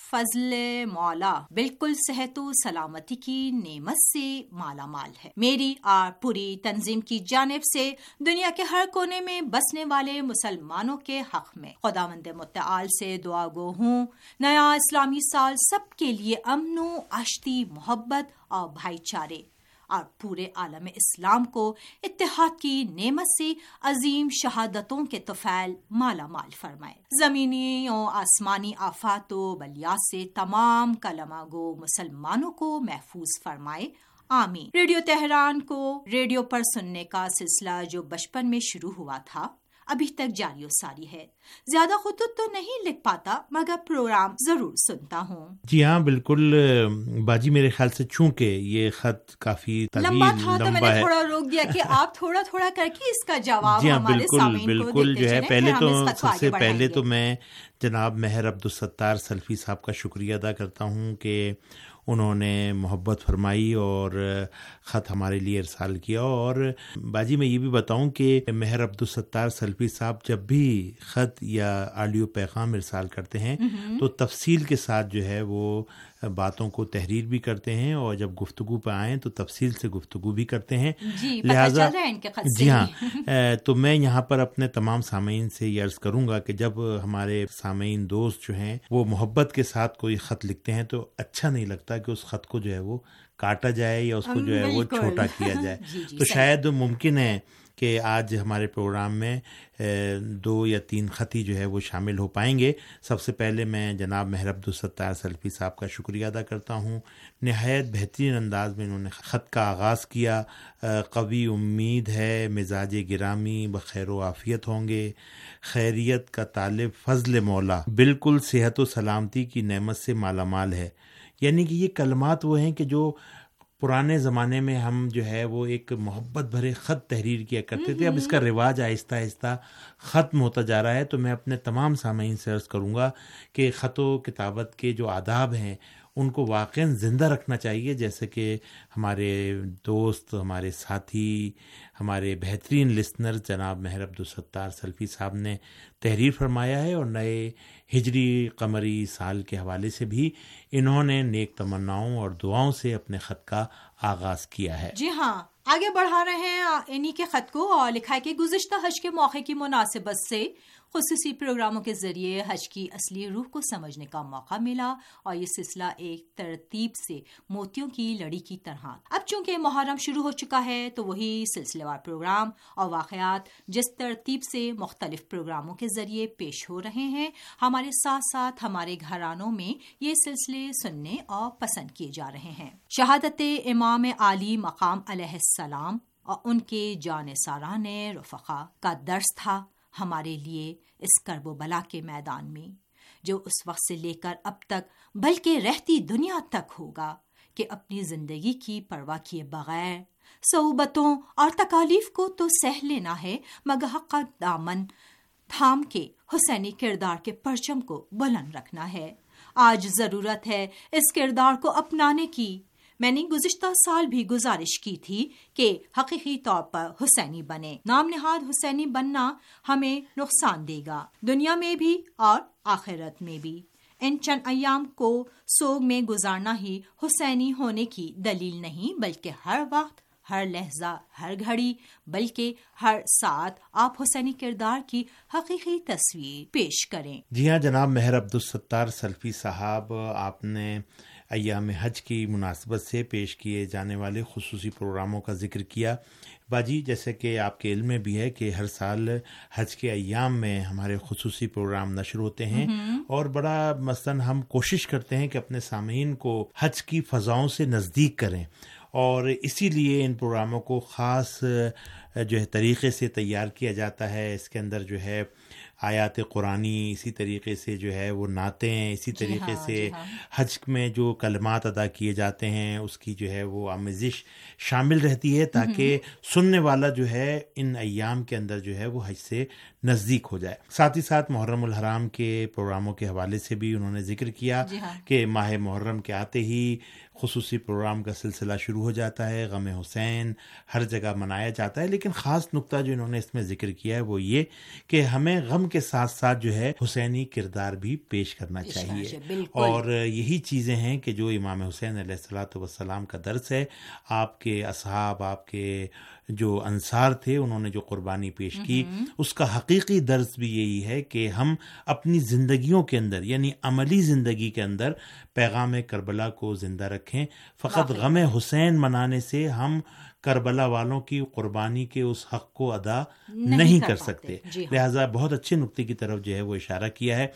फजल मौला बिल्कुल सेहत व सलामती की नेमत से माला माल है। मेरी और पूरी तंजीम की जानिब से दुनिया के हर कोने में बसने वाले मुसलमानों के हक में खुदावंद मुत्तआल से दुआ गो हूँ नया इस्लामी साल सबके लिए अमनो आश्ती मोहब्बत और भाईचारे और पूरे आलम इस्लाम को इत्तेहाद की नेमत से अजीम शहादतों के तोफैल माला माल फरमाए। जमीनी और आसमानी आफात व बलियात से तमाम कलमा गो मुसलमानों को महफूज फरमाए। आमीन। रेडियो तेहरान को रेडियो पर सुनने का सिलसिला जो बचपन में शुरू हुआ था अभी तक जारी सारी है। ज्यादा खुतूत तो नहीं लिख पाता मगर प्रोग्राम जरूर सुनता हूँ। जी हाँ बिल्कुल बाजी, मेरे ख्याल से चूंकि ये खत काफी लंबा था तो मैंने थोड़ा रोक दिया कि आप थोड़ा थोड़ा करके इसका जवाब हमारे सामीन को देते जो है। पहले तो सबसे पहले तो मैं जनाब मेहर अब्दुल सत्तार सल्फी साहब का शुक्रिया अदा करता हूँ कि انہوں نے محبت فرمائی اور خط ہمارے لیے ارسال کیا. اور باجی میں یہ بھی بتاؤں کہ مہر عبدالستار سلفی صاحب جب بھی خط یا آڈیو پیغام ارسال کرتے ہیں تو تفصیل کے ساتھ جو ہے وہ باتوں کو تحریر بھی کرتے ہیں، اور جب گفتگو پہ آئیں تو تفصیل سے گفتگو بھی کرتے ہیں. لہٰذا جی ہاں، تو میں یہاں پر اپنے تمام سامعین سے یہ عرض کروں گا کہ جب ہمارے سامعین دوست جو ہیں وہ محبت کے ساتھ کوئی خط لکھتے ہیں تو اچھا نہیں لگتا کہ اس خط کو جو ہے وہ کاٹا جائے یا اس کو جو ہے وہ چھوٹا کیا جائے. تو شاید ممکن ہے کہ آج ہمارے پروگرام میں 2 یا 3 خطی جو ہے وہ شامل ہو پائیں گے. سب سے پہلے میں جناب مہر عبدالستار سلفی صاحب کا شکریہ ادا کرتا ہوں. نہایت بہترین انداز میں انہوں نے خط کا آغاز کیا. قوی امید ہے مزاج گرامی بخیر و عافیت ہوں گے، خیریت کا طالب فضل مولا بالکل صحت و سلامتی کی نعمت سے مالا مال ہے. یعنی کہ یہ کلمات وہ ہیں کہ جو پرانے زمانے میں ہم جو ہے وہ ایک محبت بھرے خط تحریر کیا کرتے تھے، اب اس کا رواج آہستہ آہستہ ختم ہوتا جا رہا ہے. تو میں اپنے تمام سامعین سے عرض کروں گا کہ خط و کتابت کے جو آداب ہیں ان کو واقعاً زندہ رکھنا چاہیے، جیسے کہ ہمارے دوست، ہمارے ساتھی، ہمارے بہترین لسنر جناب مہر عبدالستار سلفی صاحب نے تحریر فرمایا ہے. اور نئے ہجری قمری سال کے حوالے سے بھی انہوں نے نیک تمناؤں اور دعاؤں سے اپنے خط کا آغاز کیا ہے. جی ہاں، آگے بڑھا رہے ہیں انہی کے خط کو، اور لکھا ہے کہ گزشتہ حج کے موقع کی مناسبت سے خصوصی پروگراموں کے ذریعے حج کی اصلی روح کو سمجھنے کا موقع ملا، اور یہ سلسلہ ایک ترتیب سے موتیوں کی لڑی کی طرح. اب چونکہ محرم شروع ہو چکا ہے تو وہی سلسلے وار پروگرام اور واقعات جس ترتیب سے مختلف پروگراموں کے ذریعے پیش ہو رہے ہیں، ہمارے ساتھ ساتھ ہمارے گھرانوں میں یہ سلسلے سننے اور پسند کیے جا رہے ہیں. شہادت امام عالی مقام علیہ السلام اور ان کے جانثاران رفقا کا درس تھا ہمارے لیے اس کرب و بلا کے میدان میں، جو اس وقت سے لے کر اب تک بلکہ رہتی دنیا تک ہوگا، کہ اپنی زندگی کی پرواہ کیے بغیر صعوبتوں اور تکالیف کو تو سہ لینا ہے، مگر حق دامن تھام کے حسینی کردار کے پرچم کو بلند رکھنا ہے. آج ضرورت ہے اس کردار کو اپنانے کی. میں نے گزشتہ سال بھی گزارش کی تھی کہ حقیقی طور پر حسینی بنے. نام نہاد حسینی بننا ہمیں نقصان دے گا، دنیا میں بھی اور آخرت میں بھی. ان چند ایام کو سوگ میں گزارنا ہی حسینی ہونے کی دلیل نہیں، بلکہ ہر وقت، ہر لحظہ، ہر گھڑی، بلکہ ہر ساتھ آپ حسینی کردار کی حقیقی تصویر پیش کریں. جی ہاں جناب مہر عبدالستار سلفی صاحب، آپ نے ایام حج کی مناسبت سے پیش کیے جانے والے خصوصی پروگراموں کا ذکر کیا. باجی جیسے کہ آپ کے علم میں بھی ہے کہ ہر سال حج کے ایام میں ہمارے خصوصی پروگرام نشر ہوتے ہیں، اور بڑا مثلاً ہم کوشش کرتے ہیں کہ اپنے سامعین کو حج کی فضاؤں سے نزدیک کریں، اور اسی لیے ان پروگراموں کو خاص جو ہے طریقے سے تیار کیا جاتا ہے. اس کے اندر جو ہے آیات قرآنی، اسی طریقے سے جو ہے وہ نعتیں، اسی طریقے سے حج میں جو کلمات ادا کیے جاتے ہیں اس کی جو ہے وہ آمیزش شامل رہتی ہے، تاکہ سننے والا جو ہے ان ایام کے اندر جو ہے وہ حج سے نزدیک ہو جائے. ساتھ ہی ساتھ محرم الحرام کے پروگراموں کے حوالے سے بھی انہوں نے ذکر کیا کہ ماہ محرم کے آتے ہی خصوصی پروگرام کا سلسلہ شروع ہو جاتا ہے. غم حسین ہر جگہ منایا جاتا ہے، لیکن خاص نقطہ جو انہوں نے اس میں ذکر کیا ہے وہ یہ کہ ہمیں غم کے ساتھ ساتھ جو ہے حسینی کردار بھی پیش کرنا چاہیے. اور یہی چیزیں ہیں کہ جو امام حسین علیہ الصلوۃ والسلام کا درس ہے. آپ کے اصحاب، آپ کے جو انصار تھے، انہوں نے جو قربانی پیش کی، اس کا حقیقی درس بھی یہی ہے کہ ہم اپنی زندگیوں کے اندر، یعنی عملی زندگی کے اندر، پیغام کربلا کو زندہ رکھیں. فقط غم حسین منانے سے ہم کربلا والوں کی قربانی کے اس حق کو ادا نہیں کر سکتے. لہٰذا بہت اچھے نقطے کی طرف جو ہے وہ اشارہ کیا ہے.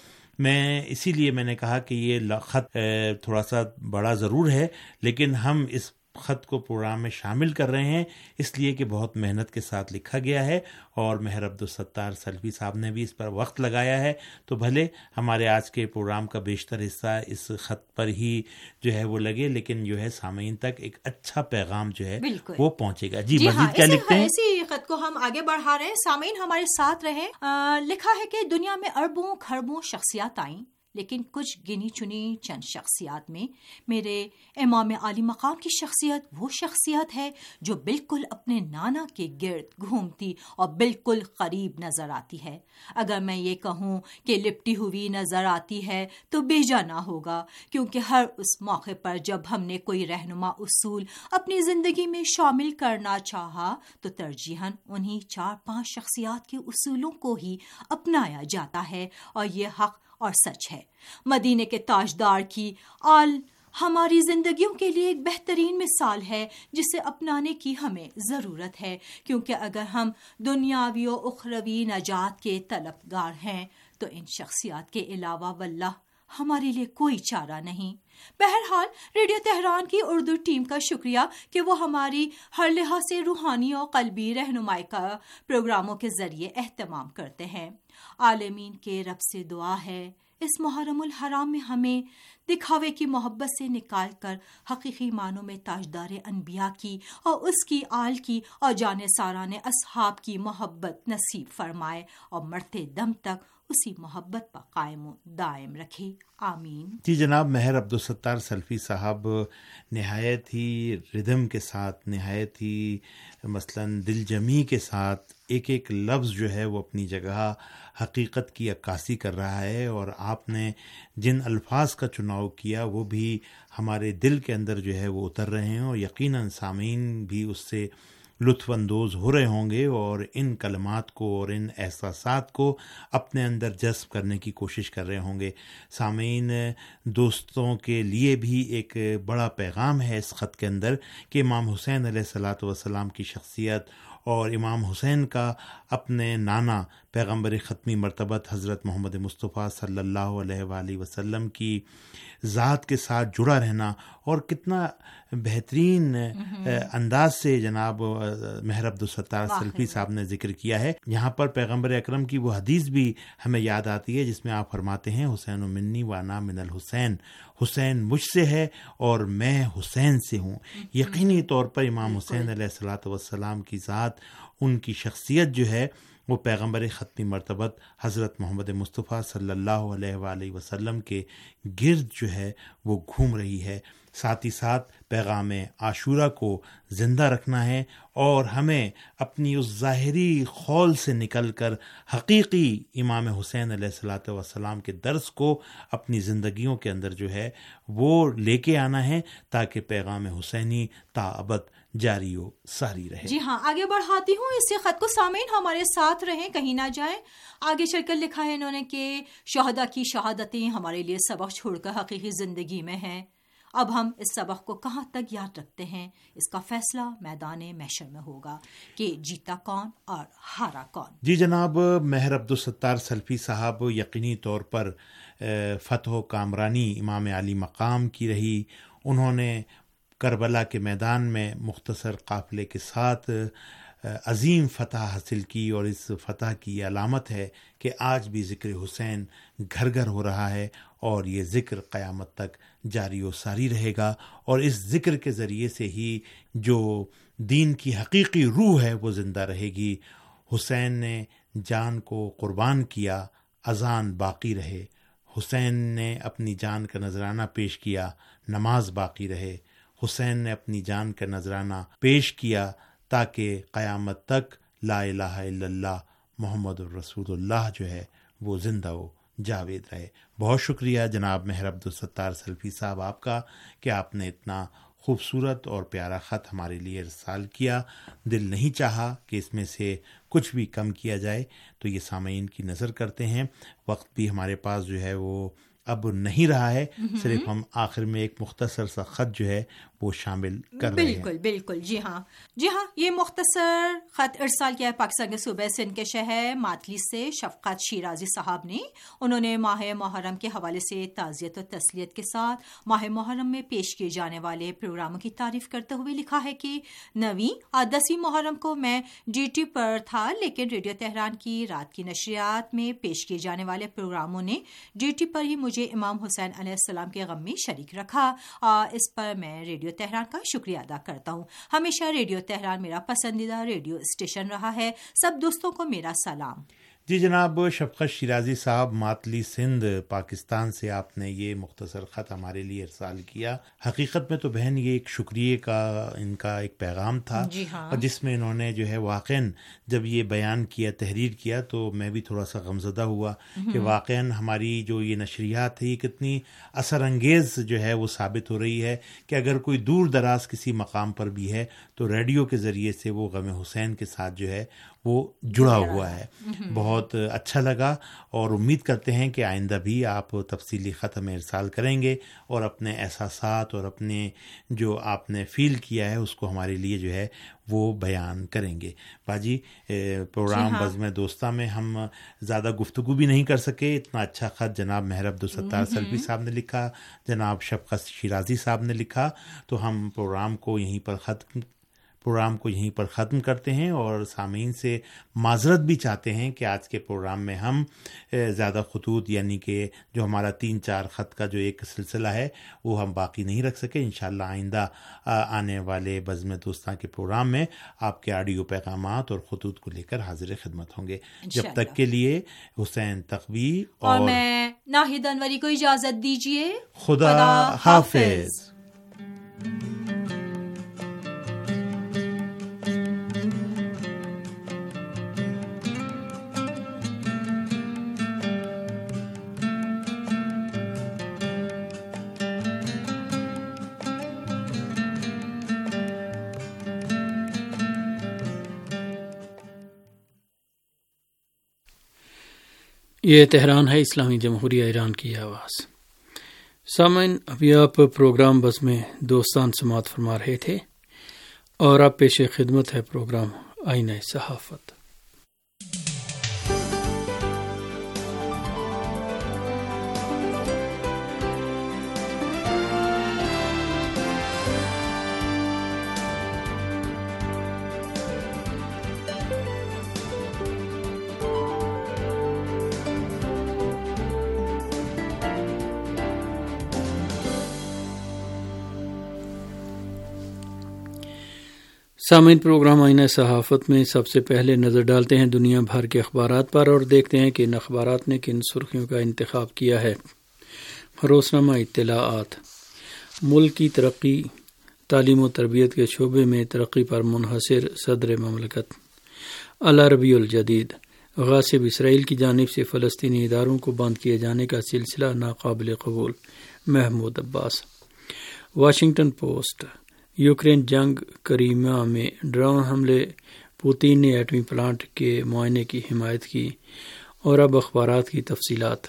اسی لیے میں نے کہا کہ یہ خط تھوڑا سا بڑا ضرور ہے، لیکن ہم اس خط کو پروگرام میں شامل کر رہے ہیں اس لیے کہ بہت محنت کے ساتھ لکھا گیا ہے، اور مہر عبدالستار سلفی صاحب نے بھی اس پر وقت لگایا ہے. تو بھلے ہمارے آج کے پروگرام کا بیشتر حصہ اس خط پر ہی جو ہے وہ لگے، لیکن جو ہے سامعین تک ایک اچھا پیغام جو ہے وہ پہنچے گا. جی مزید کیا لکھتے ہیں؟ اسی خط کو ہم آگے بڑھا رہے ہیں. سامعین ہمارے ساتھ رہیں. لکھا ہے کہ دنیا میں اربوں کھربوں شخصیات آئیں، لیکن کچھ گنی چنی چند شخصیات میں میرے امام عالی مقام کی شخصیت وہ شخصیت ہے جو بالکل اپنے نانا کے گرد گھومتی اور بالکل قریب نظر آتی ہے۔ اگر میں یہ کہوں کہ لپٹی ہوئی نظر آتی ہے تو بیجا نہ ہوگا، کیونکہ ہر اس موقع پر جب ہم نے کوئی رہنما اصول اپنی زندگی میں شامل کرنا چاہا تو ترجیحاً انہی 4-5 شخصیات کے اصولوں کو ہی اپنایا جاتا ہے، اور یہ حق اور سچ ہے۔ مدینے کے تاجدار کی آل ہماری زندگیوں کے لیے ایک بہترین مثال ہے جسے اپنانے کی ہمیں ضرورت ہے، کیونکہ اگر ہم دنیاوی و اخروی نجات کے طلبگار ہیں تو ان شخصیات کے علاوہ واللہ ہمارے لیے کوئی چارہ نہیں۔ بہرحال ریڈیو تہران کی اردو ٹیم کا شکریہ کہ وہ ہماری ہر لحاظ سے روحانی اور قلبی رہنمائی کا پروگراموں کے ذریعے اہتمام کرتے ہیں۔ عالمین کے رب سے دعا ہے اس محرم الحرام میں ہمیں دکھاوے کی محبت سے نکال کر حقیقی معنوں میں تاجدار انبیاء کی اور اس کی آل کی اور جان ساران اصحاب کی محبت نصیب فرمائے، اور مرتے دم تک اسی محبت پر قائم و دائم رکھے، آمین۔ جی جناب، مہر عبدالستار سلفی صاحب نہایت ہی ردم کے ساتھ، نہایت ہی مثلاً دل جمی کے ساتھ ایک ایک لفظ جو ہے وہ اپنی جگہ حقیقت کی عکاسی کر رہا ہے، اور آپ نے جن الفاظ کا چناؤ کیا وہ بھی ہمارے دل کے اندر جو ہے وہ اتر رہے ہیں، اور یقیناً سامعین بھی اس سے لطف اندوز ہو رہے ہوں گے اور ان کلمات کو اور ان احساسات کو اپنے اندر جذب کرنے کی کوشش کر رہے ہوں گے۔ سامعین دوستوں کے لیے بھی ایک بڑا پیغام ہے اس خط کے اندر کہ امام حسین علیہ الصلاۃ والسلام کی شخصیت اور امام حسین کا اپنے نانا پیغمبر ختمی مرتبت حضرت محمد مصطفیٰ صلی اللہ علیہ وآلہ وسلم کی ذات کے ساتھ جڑا رہنا، اور کتنا بہترین انداز سے جناب مہر عبدالستار سلفی صاحب نے ذکر کیا ہے۔ یہاں پر پیغمبر اکرم کی وہ حدیث بھی ہمیں یاد آتی ہے جس میں آپ فرماتے ہیں حسین منی وانا من الحسین، حسین مجھ سے ہے اور میں حسین سے ہوں۔ یقینی طور پر امام حسین علیہ الصلاۃ والسلام کی ذات، ان کی شخصیت جو ہے وہ پیغمبر ختمی مرتبت حضرت محمد مصطفیٰ صلی اللہ علیہ وآلہ وسلم کے گرد جو ہے وہ گھوم رہی ہے۔ ساتھ ہی ساتھ پیغام عاشورہ کو زندہ رکھنا ہے، اور ہمیں اپنی اس ظاہری خول سے نکل کر حقیقی امام حسین علیہ الصلاۃ والسلام کے درس کو اپنی زندگیوں کے اندر جو ہے وہ لے کے آنا ہے، تاکہ پیغام حسینی تا ابد جاری و ساری رہے۔ جی ہاں، آگے بڑھاتی ہوں اس خط کو، سامعین ہمارے ساتھ رہیں، کہیں نہ جائیں۔ آگے چل کر لکھا ہے انہوں نے کہ شہداء کی شہادتیں ہمارے لیے سبق چھوڑ کر حقیقی زندگی میں ہیں۔ اب ہم اس سبق کو کہاں تک یاد رکھتے ہیں، اس کا فیصلہ میدان محشر میں ہوگا کہ جیتا کون اور ہارا کون۔ جی جناب، مہر عبدالستار سلفی صاحب یقینی طور پر فتح و کامرانی امام علی مقام کی رہی۔ انہوں نے کربلا کے میدان میں مختصر قافلے کے ساتھ عظیم فتح حاصل کی، اور اس فتح کی یہ علامت ہے کہ آج بھی ذکر حسین گھر گھر ہو رہا ہے، اور یہ ذکر قیامت تک جاری و ساری رہے گا، اور اس ذکر کے ذریعے سے ہی جو دین کی حقیقی روح ہے وہ زندہ رہے گی۔ حسین نے جان کو قربان کیا، اذان باقی رہے۔ حسین نے اپنی جان کا نذرانہ پیش کیا، نماز باقی رہے۔ حسین نے اپنی جان کا نذرانہ پیش کیا تاکہ قیامت تک لا الہ الا اللہ محمد الرسول اللہ جو ہے وہ زندہ و جاوید رہے۔ بہت شکریہ جناب مہر عبدالستار سلفی صاحب آپ کا کہ آپ نے اتنا خوبصورت اور پیارا خط ہمارے لیے ارسال کیا۔ دل نہیں چاہا کہ اس میں سے کچھ بھی کم کیا جائے، تو یہ سامعین کی نظر کرتے ہیں۔ وقت بھی ہمارے پاس جو ہے وہ اب نہیں رہا ہے، صرف ہم آخر میں ایک مختصر سا خط جو ہے وہ شامل کر رہے ہیں۔ بالکل بالکل، جی ہاں یہ مختصر خط ارسال کیا ہے پاکستان کے صوبہ سندھ کے شہر ماتلی سے شفقت شیرازی صاحب نے۔ انہوں نے ماہ محرم کے حوالے سے تعزیت و تسلیت کے ساتھ ماہ محرم میں پیش کیے جانے والے پروگراموں کی تعریف کرتے ہوئے لکھا ہے کہ 9ویں اور 10ویں محرم کو میں ڈیوٹی پر تھا، لیکن ریڈیو تہران کی رات کی نشریات میں پیش کیے جانے والے پروگراموں نے ڈیوٹی پر ہی مجھے امام حسین علیہ السلام کے غم میں شریک رکھا، اور اس پر میں ریڈیو تہران کا شکریہ ادا کرتا ہوں۔ ہمیشہ ریڈیو تہران میرا پسندیدہ ریڈیو اسٹیشن رہا ہے۔ سب دوستوں کو میرا سلام۔ جی جناب شفقت شیرازی صاحب ماتلی سندھ پاکستان سے آپ نے یہ مختصر خط ہمارے لیے ارسال کیا. حقیقت میں تو بہن یہ ایک شکریہ کا ان کا ایک پیغام تھا. جی ہاں. اور جس میں انہوں نے جو ہے واقعاً جب یہ بیان کیا تحریر کیا تو میں بھی تھوڑا سا غمزدہ ہوا کہ واقعاً ہماری جو یہ نشریات ہے یہ کتنی اثر انگیز جو ہے وہ ثابت ہو رہی ہے کہ اگر کوئی دور دراز کسی مقام پر بھی ہے تو ریڈیو کے ذریعے سے وہ غم حسین کے ساتھ جو ہے وہ جڑا ہوا ہے. بہت اچھا لگا اور امید کرتے ہیں کہ آئندہ بھی آپ تفصیلی خط ہمیں ارسال کریں گے اور اپنے احساسات اور اپنے جو آپ نے فیل کیا ہے اس کو ہمارے لیے جو ہے وہ بیان کریں گے. باجی پروگرام بزم دوستہ میں ہم زیادہ گفتگو بھی نہیں کر سکے. اتنا اچھا خط جناب مہر عبدالستار سلفی صاحب نے لکھا, جناب شفقت شیرازی صاحب نے لکھا, تو ہم پروگرام کو یہیں پر ختم کرتے ہیں اور سامعین سے معذرت بھی چاہتے ہیں کہ آج کے پروگرام میں ہم زیادہ خطوط یعنی کہ جو ہمارا 3-4 خط کا جو ایک سلسلہ ہے وہ ہم باقی نہیں رکھ سکے. انشاءاللہ آئندہ آنے والے بزم دوستاں کے پروگرام میں آپ کے آڈیو پیغامات اور خطوط کو لے کر حاضر خدمت ہوں گے. جب تک کے لیے حسین تقوی اور میں ناہید انوری کو اجازت دیجیے. خدا حافظ. یہ تہران ہے, اسلامی جمہوریہ ایران کی آواز. سامعین ابھی آپ پروگرام بزم دوستان سماعت فرما رہے تھے اور اب پیش خدمت ہے پروگرام آئینہ صحافت. سامعین پروگرام آئینہ صحافت میں سب سے پہلے نظر ڈالتے ہیں دنیا بھر کے اخبارات پر اور دیکھتے ہیں کہ ان اخبارات نے کن سرخیوں کا انتخاب کیا ہے. روزنامہ اطلاعات. ملک کی ترقی تعلیم و تربیت کے شعبے میں ترقی پر منحصر صدر مملکت. العربی الجدید. غاصب اسرائیل کی جانب سے فلسطینی اداروں کو بند کیے جانے کا سلسلہ ناقابل قبول. Mahmoud Abbas. Washington Post. Ukraine جنگ کریمیا میں ڈرون حملے, پوتین نے ایٹمی پلانٹ کے معائنے کی حمایت کی. اور اب اخبارات کی تفصیلات.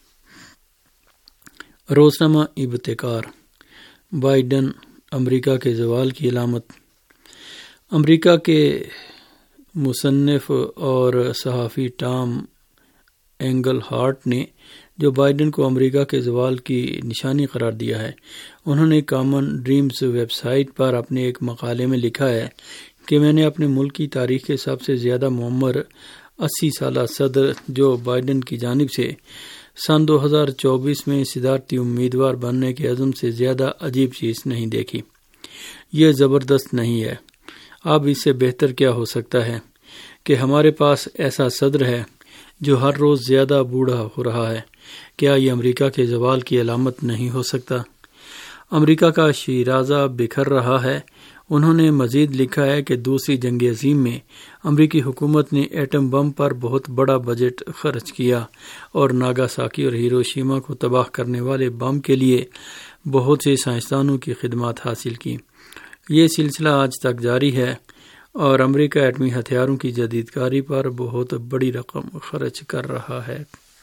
روزنامہ ابتکار. بائیڈن امریکہ کے زوال کی علامت. امریکہ کے مصنف اور صحافی ٹام اینگل ہارٹ نے جو بائیڈن کو امریکہ کے زوال کی نشانی قرار دیا ہے. انہوں نے کامن ڈریمز ویب سائٹ پر اپنے ایک مقالے میں لکھا ہے کہ میں نے اپنے ملک کی تاریخ کے سب سے زیادہ معمر 80 سالہ صدر جو بائیڈن کی جانب سے سن 2024 میں صدارتی امیدوار بننے کے عزم سے زیادہ عجیب چیز نہیں دیکھی. یہ زبردست نہیں ہے. اب اس سے بہتر کیا ہو سکتا ہے کہ ہمارے پاس ایسا صدر ہے جو ہر روز زیادہ بوڑھا ہو رہا ہے. کیا یہ امریکہ کے زوال کی علامت نہیں ہو سکتا؟ امریکہ کا شیرازہ بکھر رہا ہے. انہوں نے مزید لکھا ہے کہ دوسری جنگ عظیم میں امریکی حکومت نے ایٹم بم پر بہت بڑا بجٹ خرچ کیا اور ناگاساکی اور ہیروشیما کو تباہ کرنے والے بم کے لیے بہت سے سائنسدانوں کی خدمات حاصل کی. یہ سلسلہ آج تک جاری ہے اور امریکہ ایٹمی ہتھیاروں کی جدید کاری پر بہت بڑی رقم خرچ کر رہا ہے.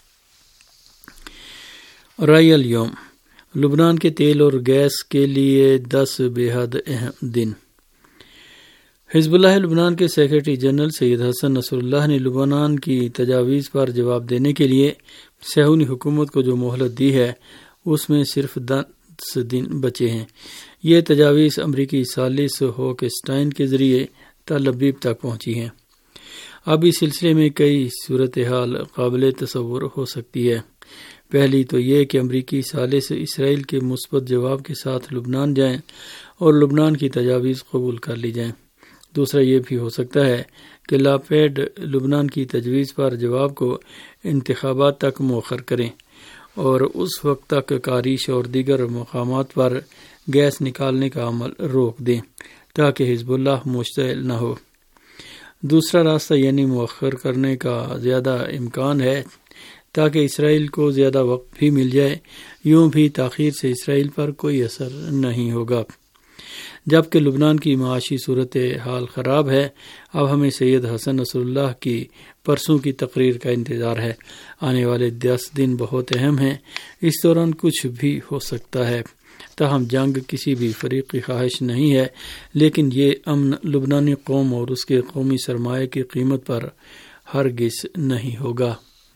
رائے الیوم. لبنان کے تیل اور گیس کے لیے 10 بے حد اہم دن. حزب اللہ لبنان کے سیکرٹری جنرل سید حسن نصر اللہ نے لبنان کی تجاویز پر جواب دینے کے لیے صہیونی حکومت کو جو مہلت دی ہے اس میں صرف 10 دن بچے ہیں. یہ تجاویز امریکی ثالث ہوکسٹائن کے ذریعے تل ابیب تک پہنچی ہیں. اب اس سلسلے میں کئی صورتحال قابل تصور ہو سکتی ہے. پہلی تو یہ کہ امریکی ثالث اسرائیل کے مثبت جواب کے ساتھ لبنان جائیں اور لبنان کی تجاویز قبول کر لی جائیں. دوسرا یہ بھی ہو سکتا ہے کہ لاپیڈ لبنان کی تجویز پر جواب کو انتخابات تک مؤخر کریں اور اس وقت تک کاریش اور دیگر مقامات پر گیس نکالنے کا عمل روک دیں تاکہ حزب اللہ مشتعل نہ ہو۔ دوسرا راستہ یعنی مؤخر کرنے کا زیادہ امکان ہے تاکہ اسرائیل کو زیادہ وقت بھی مل جائے، یوں بھی تاخیر سے اسرائیل پر کوئی اثر نہیں ہوگا۔ جبکہ لبنان کی معاشی صورت حال خراب ہے، اب ہمیں سید حسن نصر اللہ کی پرسوں کی تقریر کا انتظار ہے۔ آنے والے 10 دن بہت اہم ہیں، اس دوران کچھ بھی ہو سکتا ہے۔ تاہم جنگ کسی بھی فریق کی خواہش نہیں ہے، لیکن یہ امن لبنانی قوم اور اس کے قومی سرمایہ کی قیمت پر ہرگز نہیں ہوگا۔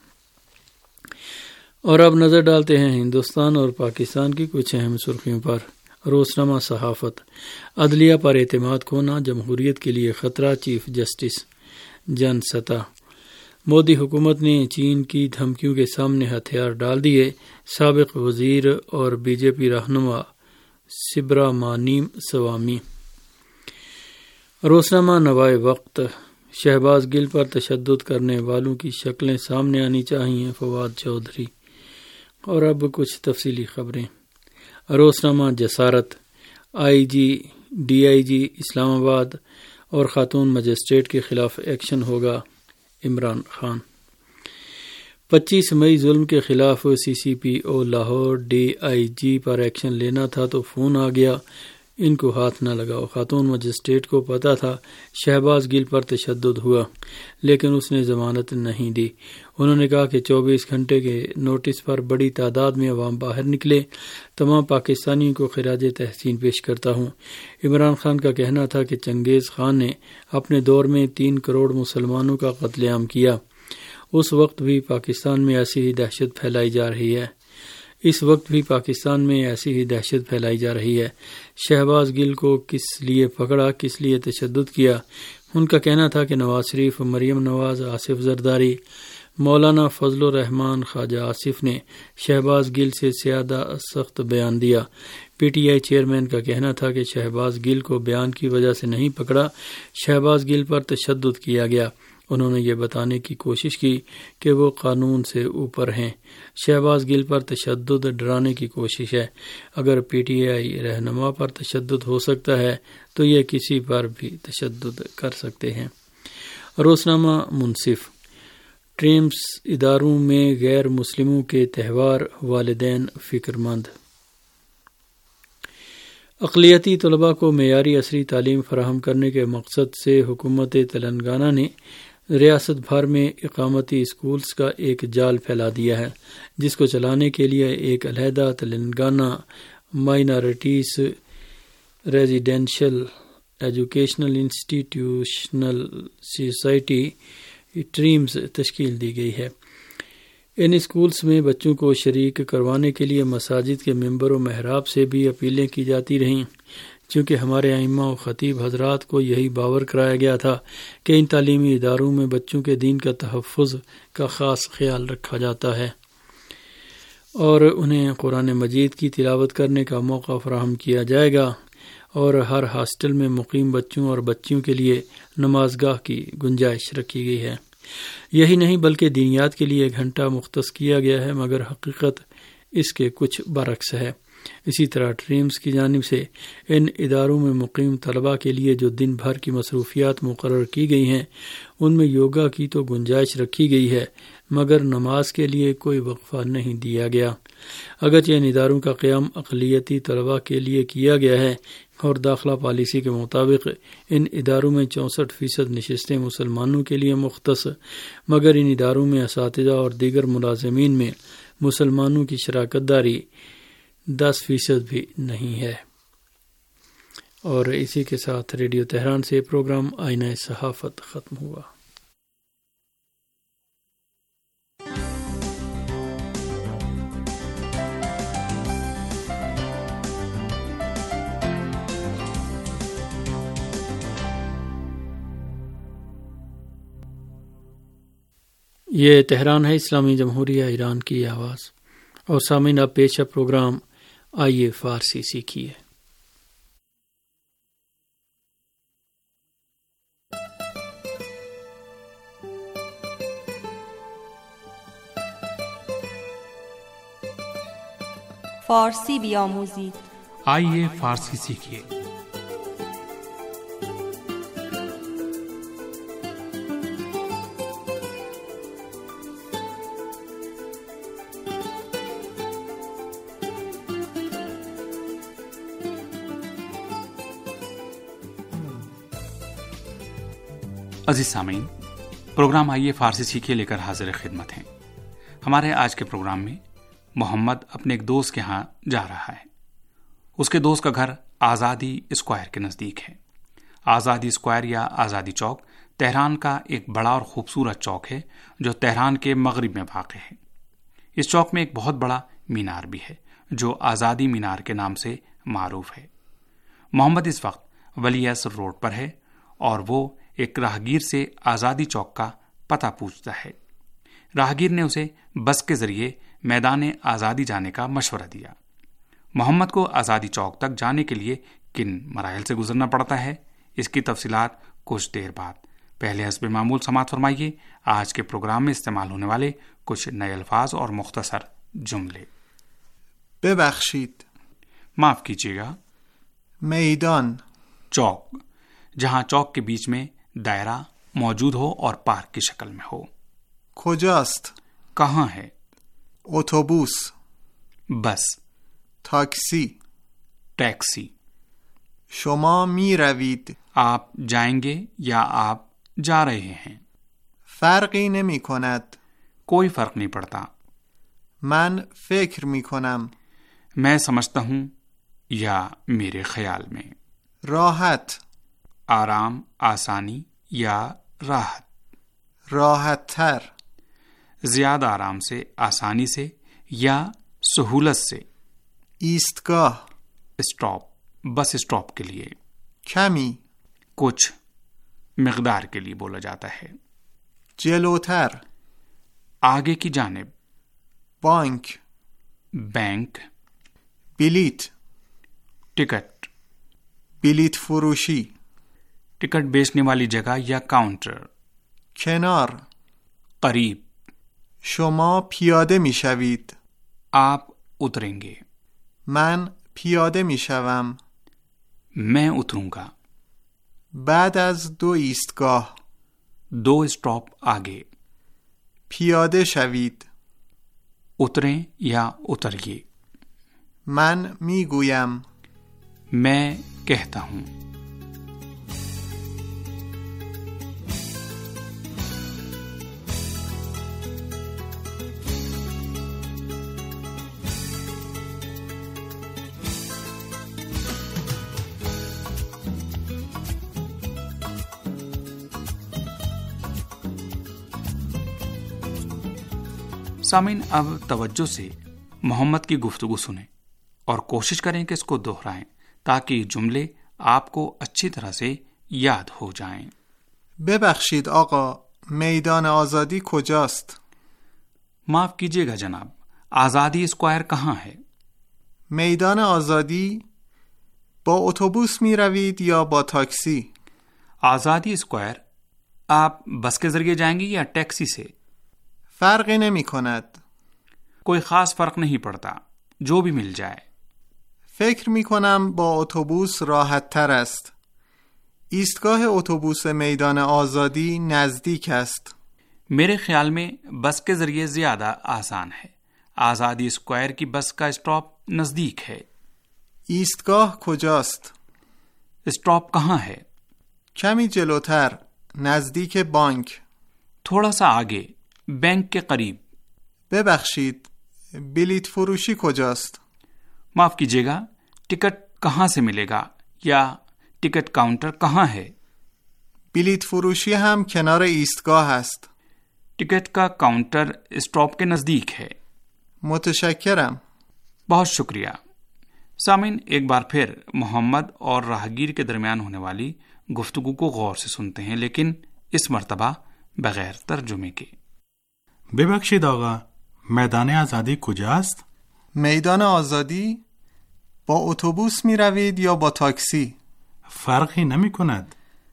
اور اب نظر ڈالتے ہیں ہندوستان اور پاکستان کی کچھ اہم سرخیوں پر۔ روزنامہ صحافت: عدلیہ پر اعتماد کھونا جمہوریت کے لیے خطرہ، چیف جسٹس۔ جن سطح: مودی حکومت نے چین کی دھمکیوں کے سامنے ہتھیار ڈال دیے، سابق وزیر اور بی جے پی رہنما سبرامانیم سوامی۔ روزنامہ نوائے وقت: شہباز گل پر تشدد کرنے والوں کی شکلیں سامنے آنی چاہیے، فواد چودھری۔ اور اب کچھ تفصیلی خبریں۔ روزنامہ جسارت: آئی جی ڈی آئی جی اسلام آباد اور خاتون مجسٹریٹ کے خلاف ایکشن ہوگا، عمران خان۔ 25 مئی ظلم کے خلاف C C P O Lahore D I G پر ایکشن لینا تھا تو فون آ گیا، ان کو ہاتھ نہ لگاؤ۔ خاتون مجسٹریٹ کو پتا تھا شہباز گل پر تشدد ہوا، لیکن اس نے ضمانت نہیں دی۔ انہوں نے کہا کہ 24 گھنٹے کے نوٹس پر بڑی تعداد میں عوام باہر نکلے، تمام پاکستانیوں کو خراج تحسین پیش کرتا ہوں۔ عمران خان کا کہنا تھا کہ چنگیز خان نے اپنے دور میں 3 کروڑ مسلمانوں کا قتل عام کیا، اس وقت بھی پاکستان میں ایسی ہی دہشت پھیلائی جا رہی ہے۔ شہباز گل کو کس لیے پکڑا، کس لیے تشدد کیا؟ ان کا کہنا تھا کہ نواز شریف، مریم نواز، آصف زرداری، مولانا فضل الرحمان خواجہ آصف نے شہباز گل سے زیادہ سخت بیان دیا۔ پی ٹی آئی چیئرمین کا کہنا تھا کہ شہباز گل کو بیان کی وجہ سے نہیں پکڑا، شہباز گل پر تشدد کیا گیا۔ انہوں نے یہ بتانے کی کوشش کی کہ وہ قانون سے اوپر ہیں۔ شہباز گل پر تشدد ڈرانے کی کوشش ہے۔ اگر پی ٹی آئی رہنما پر تشدد ہو سکتا ہے تو یہ کسی پر بھی تشدد کر سکتے ہیں۔ روزنامہ منصف: ٹریمز اداروں میں غیر مسلموں کے تہوار، والدین فکر مند۔ اقلیتی طلباء کو معیاری عصری تعلیم فراہم کرنے کے مقصد سے حکومت تلنگانہ نے ریاست بھر میں اقامتی اسکولز کا ایک جال پھیلا دیا ہے، جس کو چلانے کے لیے ایک علیحدہ Telangana minorities residential educational institutional society ٹریمز تشکیل دی گئی ہے۔ ان اسکولز میں بچوں کو شریک کروانے کے لیے مساجد کے ممبر و محراب سے بھی اپیلیں کی جاتی رہیں، چونکہ ہمارے ائمہ و خطیب حضرات کو یہی باور کرایا گیا تھا کہ ان تعلیمی اداروں میں بچوں کے دین کا تحفظ کا خاص خیال رکھا جاتا ہے اور انہیں قرآن مجید کی تلاوت کرنے کا موقع فراہم کیا جائے گا، اور ہر ہاسٹل میں مقیم بچوں اور بچیوں کے لیے نماز گاہ کی گنجائش رکھی گئی ہے۔ یہی نہیں بلکہ دینیات کے لیے 1 گھنٹہ مختص کیا گیا ہے، مگر حقیقت اس کے کچھ برعکس ہے۔ اسی طرح ٹریمز کی جانب سے ان اداروں میں مقیم طلباء کے لیے جو دن بھر کی مصروفیات مقرر کی گئی ہیں، ان میں یوگا کی تو گنجائش رکھی گئی ہے، مگر نماز کے لیے کوئی وقفہ نہیں دیا گیا۔ اگرچہ ان اداروں کا قیام اقلیتی طلباء کے لیے کیا گیا ہے اور داخلہ پالیسی کے مطابق ان اداروں میں 64% نشستیں مسلمانوں کے لیے مختص، مگر ان اداروں میں اساتذہ اور دیگر ملازمین میں مسلمانوں کی شراکت داری 10% بھی نہیں ہے۔ اور اسی کے ساتھ ریڈیو تہران سے پروگرام آئینہ صحافت ختم ہوا۔ یہ تہران ہے، اسلامی جمہوریہ ایران کی آواز۔ اور سامعین، اب پیش ہے پروگرام آئیے فارسی سیکھیے۔ فارسی بیاموزید. آئیے فارسی سیکھیے. عزیز سامعین، پروگرام آئیے فارسی سیکھیے لے کر حاضر خدمت ہیں. ہمارے آج کے پروگرام میں محمد اپنے ایک دوست کے ہاں جا رہا ہے. اس کے دوست کا گھر آزادی اسکوائر کے نزدیک ہے. آزادی اسکوائر یا آزادی چوک تہران کا ایک بڑا اور خوبصورت چوک ہے جو تہران کے مغرب میں واقع ہے. اس چوک میں ایک بہت بڑا مینار بھی ہے جو آزادی مینار کے نام سے معروف ہے. محمد اس وقت ولی عصر روڈ پر ہے اور وہ ایک راہگیر سے آزادی چوک کا پتہ پوچھتا ہے. راہگیر نے اسے بس کے ذریعے میدان آزادی جانے کا مشورہ دیا. محمد کو آزادی چوک تک جانے کے لیے کن مراحل سے گزرنا پڑتا ہے، اس کی تفصیلات کچھ دیر بعد. پہلے حسب معمول سماعت فرمائیے آج کے پروگرام میں استعمال ہونے والے کچھ نئے الفاظ اور مختصر جملے. ببخشید، معاف کیجیے گا. میدان، چوک، جہاں چوک کے بیچ میں دائرہ موجود ہو اور پارک کی شکل میں ہو. کجاست، کہاں ہے. اتوبوس، بس. تاکسی، ٹیکسی. شما می روید، آپ جائیں گے یا آپ جا رہے ہیں. فرقی نمی کند، کوئی فرق نہیں پڑتا. من فکر می کنم، میں سمجھتا ہوں یا میرے خیال میں. راحت، آرام، آسانی یا راحت. راحت تر، زیادہ آرام سے، آسانی سے یا سہولت سے. ایستگاہ، اسٹاپ، بس اسٹاپ کے لیے. کمی، کچھ مقدار کے لیے بولا جاتا ہے. جلوتر، آگے کی جانب. بانک، بینک. بلیٹ، ٹکٹ. بلیٹ فروشی، ٹکٹ بیچنے والی جگہ یا کاؤنٹر. کنار، قریب. شما پیاده می شوید، آپ اتریں گے. من پیاده می شوم، میں اتروں گا. بعد از 2 ایستگاه، 2 اسٹاپ آگے. پیاده شوید، اتریں یا اتریے. من می گویم، میں کہتا ہوں. سامعین، اب توجہ سے محمد کی گفتگو سنیں اور کوشش کریں کہ اس کو دہرائیں تاکہ یہ جملے آپ کو اچھی طرح سے یاد ہو جائیں. ببخشید آقا، میدان آزادی کجاست؟ معاف کیجیے گا جناب، آزادی اسکوائر کہاں ہے؟ میدان آزادی با اتوبوس می روید یا با تاکسی؟ آزادی اسکوائر آپ بس کے ذریعے جائیں گے یا ٹیکسی سے؟ فرقی نمی کند، کوئی خاص فرق نہیں پڑتا، جو بھی مل جائے. فکر می کنم با اتوبوس راحت تر است. ایستگاه اتوبوس میدان آزادی نزدیک است. میرے خیال میں بس کے ذریعے زیادہ آسان ہے. آزادی اسکوائر کی بس کا اسٹاپ نزدیک ہے. ایستگاه کجاست؟ اسٹاپ کہاں ہے؟ کمی جلوتر، نزدیک بانک. تھوڑا سا آگے، بینک کے قریب. ببخشید، بلیت فروشی کجاست؟ معاف کیجیے گا، ٹکٹ کہاں سے ملے گا یا ٹکٹ کاؤنٹر کہاں ہے؟ بلیت فروشی هم کنار ایستگاه است. ٹکٹ کا کاؤنٹر اسٹاپ کے نزدیک ہے. متشکرم. بہت شکریہ. سامعین، ایک بار پھر محمد اور راہگیر کے درمیان ہونے والی گفتگو کو غور سے سنتے ہیں، لیکن اس مرتبہ بغیر ترجمے کے. ببخشید آقا، میدان آزادی کجاست؟ میدان آزادی با اتوبوس می روید یا با تاکسی؟ فرقی نمی کند.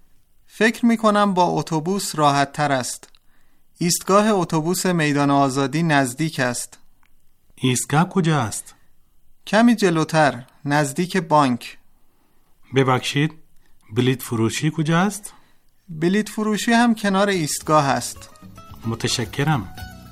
فکر می کنم با اتوبوس راحت تر است. ایستگاه اتوبوس میدان آزادی نزدیک است. ایستگاه کجاست؟ کمی جلوتر نزدیک بانک. ببخشید بلیط فروشی کجاست؟ بلیط فروشی هم کنار ایستگاه است. متشکرم.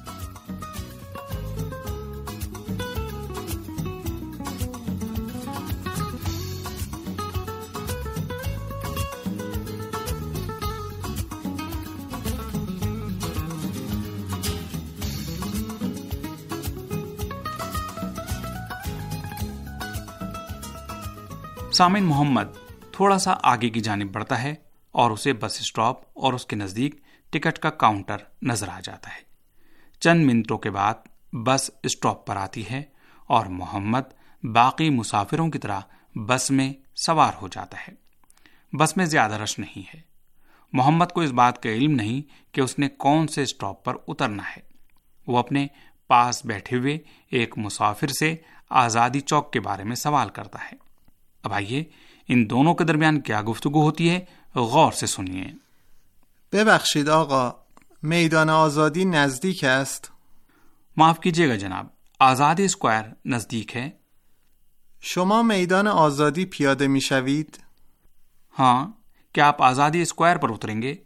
سامعین، محمد تھوڑا سا آگے کی جانب بڑھتا ہے اور اسے بس اسٹاپ اور اس کے نزدیک ٹکٹ کا کاؤنٹر نظر آ جاتا ہے. چند منٹوں کے بعد بس اسٹاپ پر آتی ہے اور محمد باقی مسافروں کی طرح بس میں سوار ہو جاتا ہے. بس میں زیادہ رش نہیں ہے. محمد کو اس بات کا علم نہیں کہ اس نے کون سے اسٹاپ پر اترنا ہے. وہ اپنے پاس بیٹھے ہوئے ایک مسافر سے آزادی چوک کے بارے میں سوال کرتا ہے. اب آئیے ان دونوں کے درمیان کیا گفتگو ہوتی ہے غور سے سنیے. ببخشید آقا، میدان آزادی نزدیک است؟ معاف کیجیے گا جناب، آزادی اسکوائر نزدیک ہے. شما میدان آزادی پیاده می شوید؟ ہاں، کیا آپ آزادی اسکوائر پر اتریں گے؟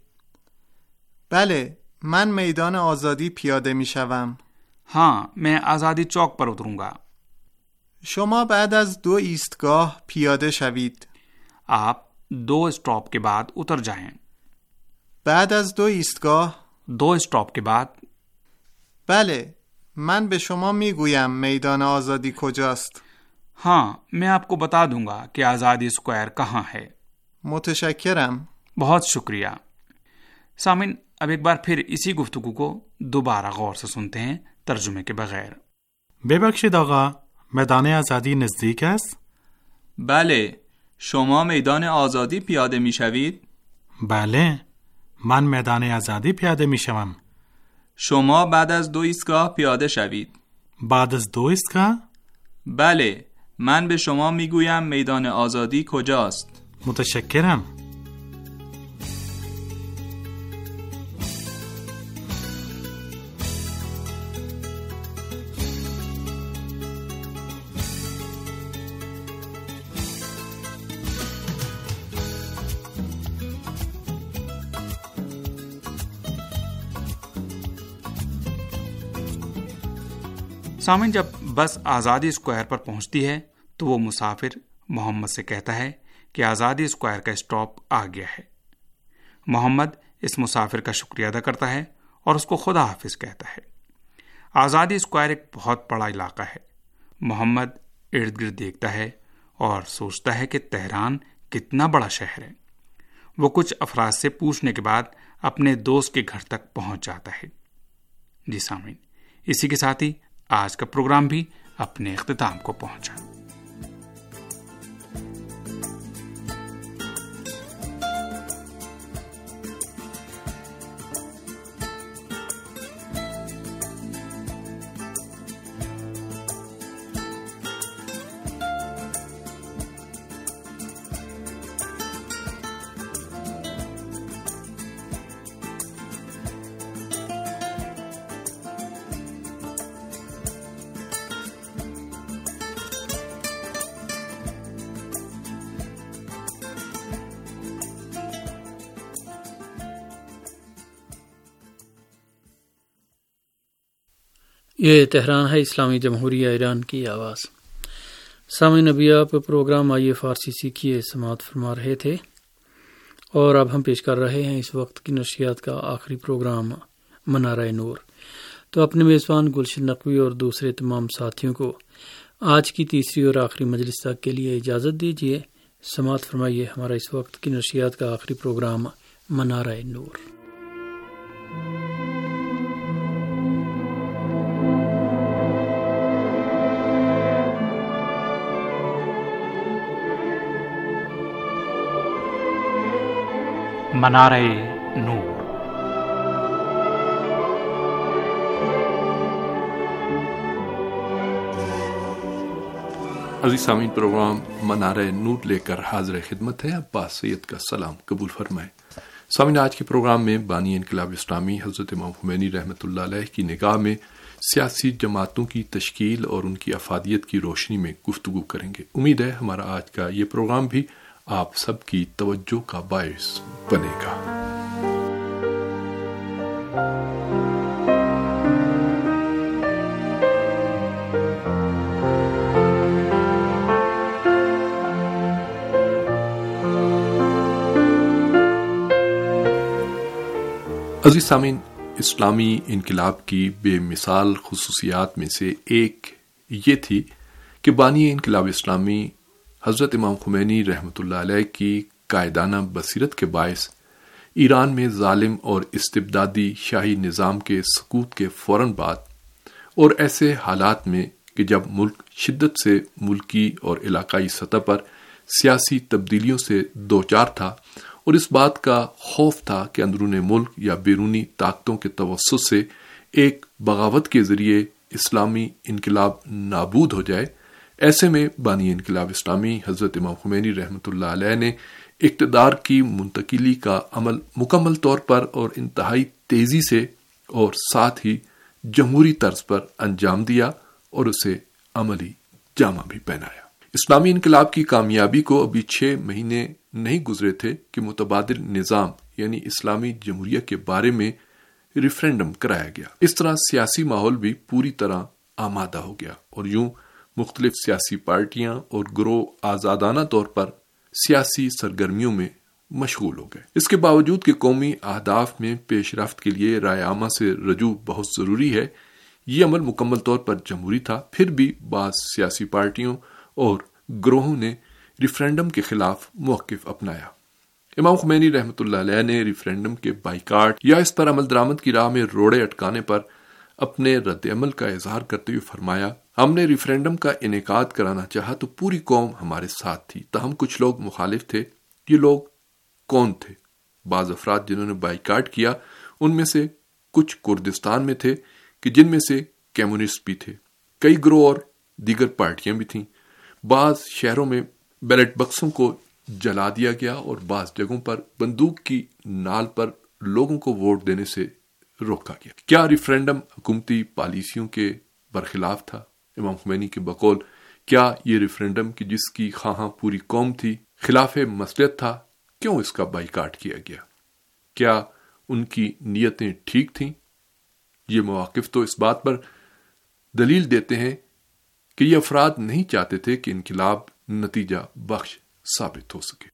بله، من میدان آزادی پیاده می شوم. ہاں، میں آزادی چوک پر اتروں گا. شما بعد از 2 ایستگاه پیاده شوید. آپ 2 اسٹاپ کے بعد اتر جائیں. بعد از 2 ایستگاه؟ 2 اسٹاپ کے بعد. بله، من به شما میگویم میدان آزادی کجاست. ہاں، میں آپ کو بتا دوں گا کہ آزادی اسکوائر کہاں ہے. متشکرم. بہت شکریہ. سامن، اب ایک بار پھر اسی گفتگو کو دوبارہ غور سے سنتے ہیں ترجمے کے بغیر. ببخشید آقا، میدان آزادی نزدیک است؟ بله، شما میدان آزادی پیاده می شوید؟ بله، من میدان آزادی پیاده می شوم. شما بعد از 2 ایستگاه پیاده شوید. بعد از 2 ایستگاه؟ بله، من به شما میگویم میدان آزادی کجاست. متشکرم. سامن، جب بس آزادی اسکوائر پر پہنچتی ہے تو وہ مسافر محمد سے کہتا ہے کہ آزادی اسکوائر کا اسٹاپ آ گیا ہے. محمد اس مسافر کا شکریہ ادا کرتا ہے اور اس کو خدا حافظ کہتا ہے. آزادی اسکوائر ایک بہت بڑا علاقہ ہے. محمد ارد گرد دیکھتا ہے اور سوچتا ہے کہ تہران کتنا بڑا شہر ہے. وہ کچھ افراد سے پوچھنے کے بعد اپنے دوست کے گھر تک پہنچ جاتا ہے. جی سامعین، اسی کے ساتھ ہی آج کا پروگرام بھی اپنے اختتام کو پہنچا. یہ تہران ہے، اسلامی جمہوریہ ایران کی آواز. سامعین، ابھی آپ پروگرام آئیے فارسی سیکھیے سماعت فرما رہے تھے اور اب ہم پیش کر رہے ہیں اس وقت کی نشریات کا آخری پروگرام منارہ نور. تو اپنے میزبان گلشن نقوی اور دوسرے تمام ساتھیوں کو آج کی تیسری اور آخری مجلس تک کے لیے اجازت دیجیے. سماعت فرمائیے ہمارا اس وقت کی نشریات کا آخری پروگرام منارہ نور. منارہ نور. عزیز سامعین، پروگرام منارہ نور لے کر حاضر خدمت ہے. عباس سید کا سلام قبول فرمائیں. سامعین، آج کے پروگرام میں بانی انقلاب اسلامی حضرت امام خمینی رحمۃ اللہ علیہ کی نگاہ میں سیاسی جماعتوں کی تشکیل اور ان کی افادیت کی روشنی میں گفتگو کریں گے۔ امید ہے ہمارا آج کا یہ پروگرام بھی آپ سب کی توجہ کا باعث بنے گا۔ عزیز سامعین، اسلامی انقلاب کی بے مثال خصوصیات میں سے ایک یہ تھی کہ بانی انقلاب اسلامی حضرت امام خمینی رحمۃ اللہ علیہ کی قائدانہ بصیرت کے باعث ایران میں ظالم اور استبدادی شاہی نظام کے سقوط کے فوراً بعد اور ایسے حالات میں کہ جب ملک شدت سے ملکی اور علاقائی سطح پر سیاسی تبدیلیوں سے دوچار تھا اور اس بات کا خوف تھا کہ اندرون ملک یا بیرونی طاقتوں کے توسط سے ایک بغاوت کے ذریعے اسلامی انقلاب نابود ہو جائے، ایسے میں بانی انقلاب اسلامی حضرت امام خمینی رحمۃ اللہ علیہ نے اقتدار کی منتقلی کا عمل مکمل طور پر اور انتہائی تیزی سے اور ساتھ ہی جمہوری طرز پر انجام دیا اور اسے عملی جامہ بھی پہنایا۔ اسلامی انقلاب کی کامیابی کو ابھی 6 مہینے نہیں گزرے تھے کہ متبادل نظام یعنی اسلامی جمہوریہ کے بارے میں ریفرینڈم کرایا گیا۔ اس طرح سیاسی ماحول بھی پوری طرح آمادہ ہو گیا اور یوں مختلف سیاسی پارٹیاں اور گروہ آزادانہ طور پر سیاسی سرگرمیوں میں مشغول ہو گئے۔ اس کے باوجود کہ قومی اہداف میں پیش رفت کے لیے رائے عامہ سے رجوع بہت ضروری ہے، یہ عمل مکمل طور پر جمہوری تھا، پھر بھی بعض سیاسی پارٹیوں اور گروہوں نے ریفرینڈم کے خلاف موقف اپنایا۔ امام خمینی رحمۃ اللہ علیہ نے ریفرینڈم کے بائیکاٹ یا اس پر عمل درآمد کی راہ میں روڑے اٹکانے پر اپنے رد عمل کا اظہار کرتے ہوئے فرمایا، ہم نے ریفرینڈم کا انعقاد کرانا چاہا تو پوری قوم ہمارے ساتھ تھی، تاہم کچھ لوگ مخالف تھے۔ یہ لوگ کون تھے؟ بعض افراد جنہوں نے بائیکاٹ کیا ان میں سے کچھ کردستان میں تھے کہ جن میں سے کمیونسٹ بھی تھے، کئی گروہ اور دیگر پارٹیاں بھی تھیں۔ بعض شہروں میں بیلٹ بکسوں کو جلا دیا گیا اور بعض جگہوں پر بندوق کی نال پر لوگوں کو ووٹ دینے سے روکا گیا۔ کیا ریفرینڈم حکومتی پالیسیوں کے برخلاف تھا؟ امام خمینی کے بقول کیا یہ ریفرینڈم کی جس کی خواہاں پوری قوم تھی خلاف مصلحت تھا؟ کیوں اس کا بائیکاٹ کیا گیا؟ کیا ان کی نیتیں ٹھیک تھیں؟ یہ مواقف تو اس بات پر دلیل دیتے ہیں کہ یہ افراد نہیں چاہتے تھے کہ انقلاب نتیجہ بخش ثابت ہو سکے۔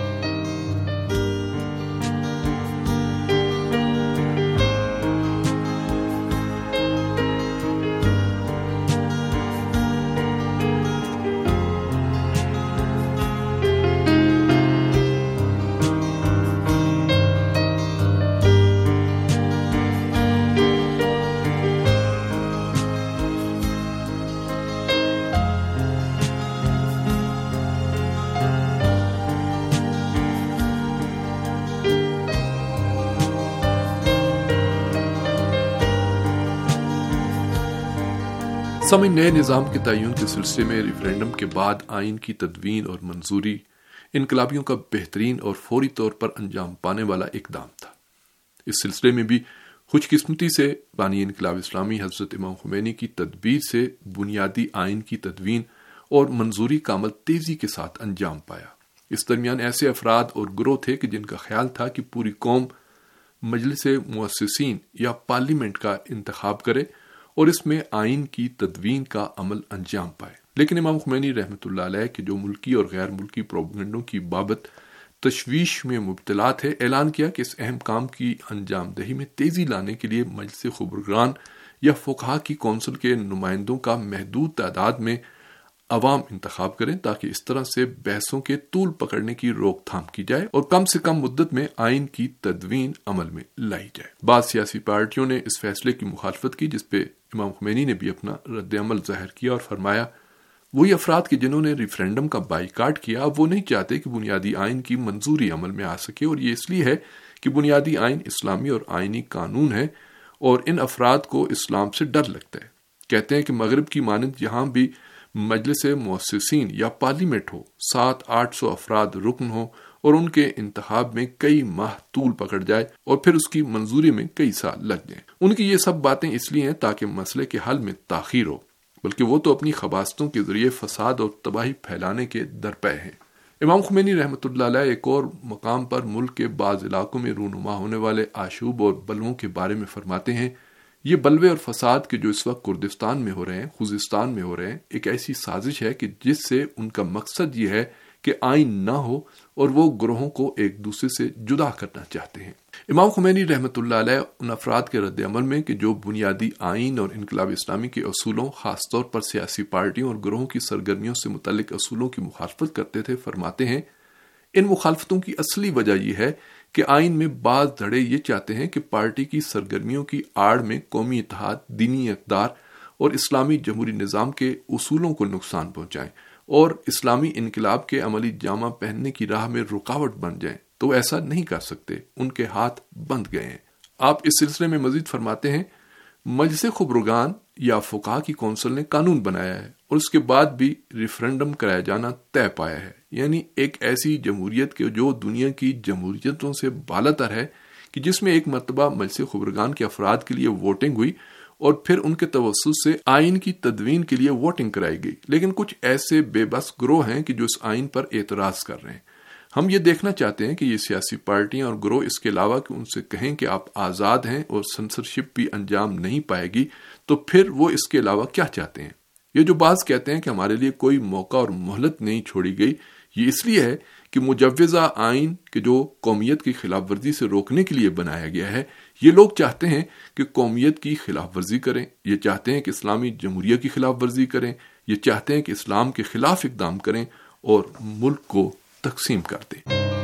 سامعین، نئے نظام کے تعین کے سلسلے میں ریفرینڈم کے بعد آئین کی تدوین اور منظوری انقلابیوں کا بہترین اور فوری طور پر انجام پانے والا اقدام تھا۔ اس سلسلے میں بھی خوش قسمتی سے بانی انقلاب اسلامی حضرت امام خمینی کی تدبیر سے بنیادی آئین کی تدوین اور منظوری کا عمل تیزی کے ساتھ انجام پایا۔ اس درمیان ایسے افراد اور گروہ تھے کہ جن کا خیال تھا کہ پوری قوم مجلس مؤسسین یا پارلیمنٹ کا انتخاب کرے اور اس میں آئین کی تدوین کا عمل انجام پائے، لیکن امام خمینی رحمۃ اللہ علیہ کے جو ملکی اور غیر ملکی پروپیگنڈوں کی بابت تشویش میں مبتلا تھے، اعلان کیا کہ اس اہم کام کی انجام دہی میں تیزی لانے کے لیے مجلس خبرگان یا فقہا کی کونسل کے نمائندوں کا محدود تعداد میں عوام انتخاب کریں تاکہ اس طرح سے بحثوں کے طول پکڑنے کی روک تھام کی جائے اور کم سے کم مدت میں آئین کی تدوین عمل میں لائی جائے۔ بعض سیاسی پارٹیوں نے اس فیصلے کی مخالفت کی، جس پہ امام خمینی نے بھی اپنا رد عمل ظاہر کیا اور فرمایا، وہی افراد کے جنہوں نے ریفرینڈم کا بائیکاٹ کیا اب وہ نہیں چاہتے کہ بنیادی آئین کی منظوری عمل میں آ سکے، اور یہ اس لیے ہے کہ بنیادی آئین اسلامی اور آئینی قانون ہے اور ان افراد کو اسلام سے ڈر لگتا ہے۔ کہتے ہیں کہ مغرب کی مانند یہاں بھی مجلس مؤسسین یا پارلیمنٹ ہو، 700-800 افراد رکن ہو اور ان کے انتخاب میں کئی ماہ طول پکڑ جائے اور پھر اس کی منظوری میں کئی سال لگ جائیں۔ ان کی یہ سب باتیں اس لیے ہیں تاکہ مسئلے کے حل میں تاخیر ہو، بلکہ وہ تو اپنی خباستوں کے ذریعے فساد اور تباہی پھیلانے کے درپے ہیں۔ امام خمینی رحمۃ اللہ علیہ ایک اور مقام پر ملک کے بعض علاقوں میں رونما ہونے والے آشوب اور بلووں کے بارے میں فرماتے ہیں، یہ بلوے اور فساد کے جو اس وقت کردستان میں ہو رہے ہیں، خوزستان میں ہو رہے ہیں، ایک ایسی سازش ہے کہ جس سے ان کا مقصد یہ ہے کہ آئین نہ ہو اور وہ گروہوں کو ایک دوسرے سے جدا کرنا چاہتے ہیں۔ امام خمینی رحمۃ اللہ علیہ ان افراد کے رد عمل میں کہ جو بنیادی آئین اور انقلاب اسلامی کے اصولوں، خاص طور پر سیاسی پارٹیوں اور گروہوں کی سرگرمیوں سے متعلق اصولوں کی مخالفت کرتے تھے، فرماتے ہیں ان مخالفتوں کی اصلی وجہ یہ ہے کہ آئین میں بعض دھڑے یہ چاہتے ہیں کہ پارٹی کی سرگرمیوں کی آڑ میں قومی اتحاد، دینی اقدار اور اسلامی جمہوری نظام کے اصولوں کو نقصان پہنچائیں اور اسلامی انقلاب کے عملی جامہ پہننے کی راہ میں رکاوٹ بن جائیں، تو ایسا نہیں کر سکتے، ان کے ہاتھ بند گئے ہیں۔ آپ اس سلسلے میں مزید فرماتے ہیں، مجلس خبرگان یا فقہاء کی کونسل نے قانون بنایا ہے اور اس کے بعد بھی ریفرنڈم کرایا جانا طے پایا ہے، یعنی ایک ایسی جمہوریت کے جو دنیا کی جمہوریتوں سے بالاتر ہے کہ جس میں ایک مرتبہ مجلس خبرگان کے افراد کے لیے ووٹنگ ہوئی اور پھر ان کے توسط سے آئین کی تدوین کے لیے ووٹنگ کرائی گئی، لیکن کچھ ایسے بے بس گروہ ہیں کہ جو اس آئین پر اعتراض کر رہے ہیں۔ ہم یہ دیکھنا چاہتے ہیں کہ یہ سیاسی پارٹیاں اور گروہ اس کے علاوہ کہ ان سے کہیں کہ آپ آزاد ہیں اور سنسرشپ بھی انجام نہیں پائے گی، تو پھر وہ اس کے علاوہ کیا چاہتے ہیں؟ یہ جو بعض کہتے ہیں کہ ہمارے لیے کوئی موقع اور مہلت نہیں چھوڑی گئی، یہ اس لیے ہے کہ مجوزہ آئین کے جو قومیت کی خلاف ورزی سے روکنے کے لیے بنایا گیا ہے، یہ لوگ چاہتے ہیں کہ قومیت کی خلاف ورزی کریں، یہ چاہتے ہیں کہ اسلامی جمہوریہ کی خلاف ورزی کریں، یہ چاہتے ہیں کہ اسلام کے خلاف اقدام کریں اور ملک کو تقسیم کر دیں۔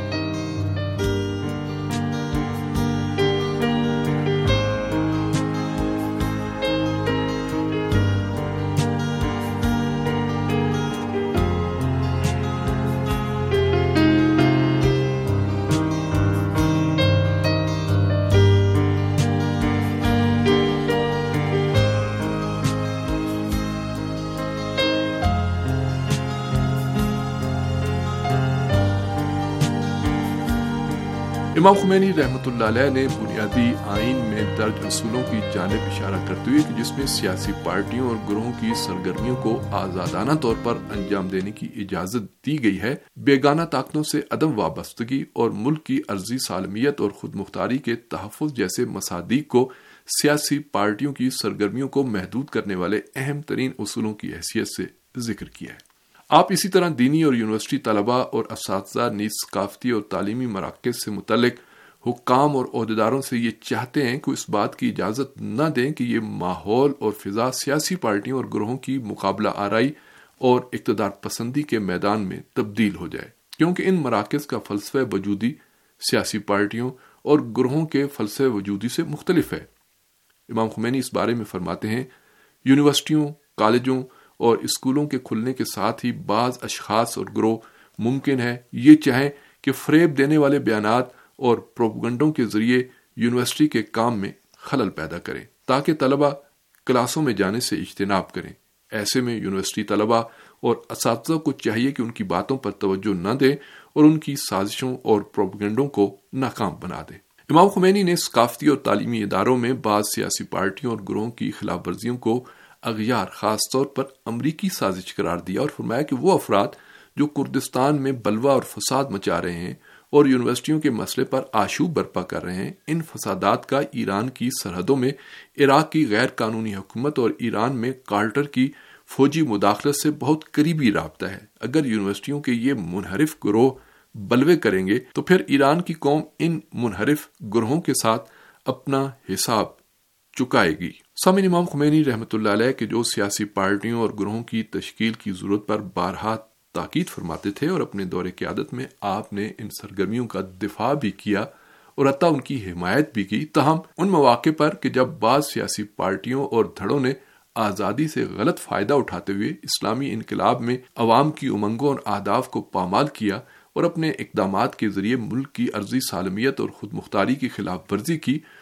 امام خمینی رحمۃ اللہ علیہ نے بنیادی آئین میں درج اصولوں کی جانب اشارہ کرتے ہوئے کہ جس میں سیاسی پارٹیوں اور گروہوں کی سرگرمیوں کو آزادانہ طور پر انجام دینے کی اجازت دی گئی ہے، بیگانہ طاقتوں سے عدم وابستگی اور ملک کی عرضی سالمیت اور خود مختاری کے تحفظ جیسے مصادیق کو سیاسی پارٹیوں کی سرگرمیوں کو محدود کرنے والے اہم ترین اصولوں کی حیثیت سے ذکر کیا ہے۔ آپ اسی طرح دینی اور یونیورسٹی طلباء اور اساتذہ نیز ثقافتی اور تعلیمی مراکز سے متعلق حکام اور عہدیداروں سے یہ چاہتے ہیں کہ اس بات کی اجازت نہ دیں کہ یہ ماحول اور فضا سیاسی پارٹیوں اور گروہوں کی مقابلہ آرائی اور اقتدار پسندی کے میدان میں تبدیل ہو جائے، کیونکہ ان مراکز کا فلسفہ وجودی سیاسی پارٹیوں اور گروہوں کے فلسفہ وجودی سے مختلف ہے۔ امام خمینی اس بارے میں فرماتے ہیں، یونیورسٹیوں، کالجوں اور اسکولوں کے کھلنے کے ساتھ ہی بعض اشخاص اور گروہ ممکن ہے یہ چاہیں کہ فریب دینے والے بیانات اور پروپیگنڈوں کے ذریعے یونیورسٹی کے کام میں خلل پیدا کریں تاکہ طلبہ کلاسوں میں جانے سے اجتناب کریں۔ ایسے میں یونیورسٹی طلبہ اور اساتذہ کو چاہیے کہ ان کی باتوں پر توجہ نہ دیں اور ان کی سازشوں اور پروپیگنڈوں کو ناکام بنا دیں۔ امام خمینی نے ثقافتی اور تعلیمی اداروں میں بعض سیاسی پارٹیوں اور گروہوں کی خلاف ورزیوں کو اغیار، خاص طور پر امریکی سازش قرار دیا اور فرمایا کہ وہ افراد جو کردستان میں بلوا اور فساد مچا رہے ہیں اور یونیورسٹیوں کے مسئلے پر آشوب برپا کر رہے ہیں، ان فسادات کا ایران کی سرحدوں میں عراق کی غیر قانونی حکومت اور ایران میں کارٹر کی فوجی مداخلت سے بہت قریبی رابطہ ہے۔ اگر یونیورسٹیوں کے یہ منحرف گروہ بلوے کریں گے تو پھر ایران کی قوم ان منحرف گروہوں کے ساتھ اپنا حساب چکائے گی۔ سامعین، امام خمینی رحمۃ اللہ علیہ کے جو سیاسی پارٹیوں اور گروہوں کی تشکیل کی ضرورت پر بارہا تاکید فرماتے تھے اور اپنے دور قیادت میں آپ نے ان سرگرمیوں کا دفاع بھی کیا اور حتیٰ ان کی حمایت بھی کی، تاہم ان مواقع پر کہ جب بعض سیاسی پارٹیوں اور دھڑوں نے آزادی سے غلط فائدہ اٹھاتے ہوئے اسلامی انقلاب میں عوام کی امنگوں اور اہداف کو پامال کیا اور اپنے اقدامات کے ذریعے ملک کی عرضی سالمیت اور خود مختاری کی خلاف ورزی کی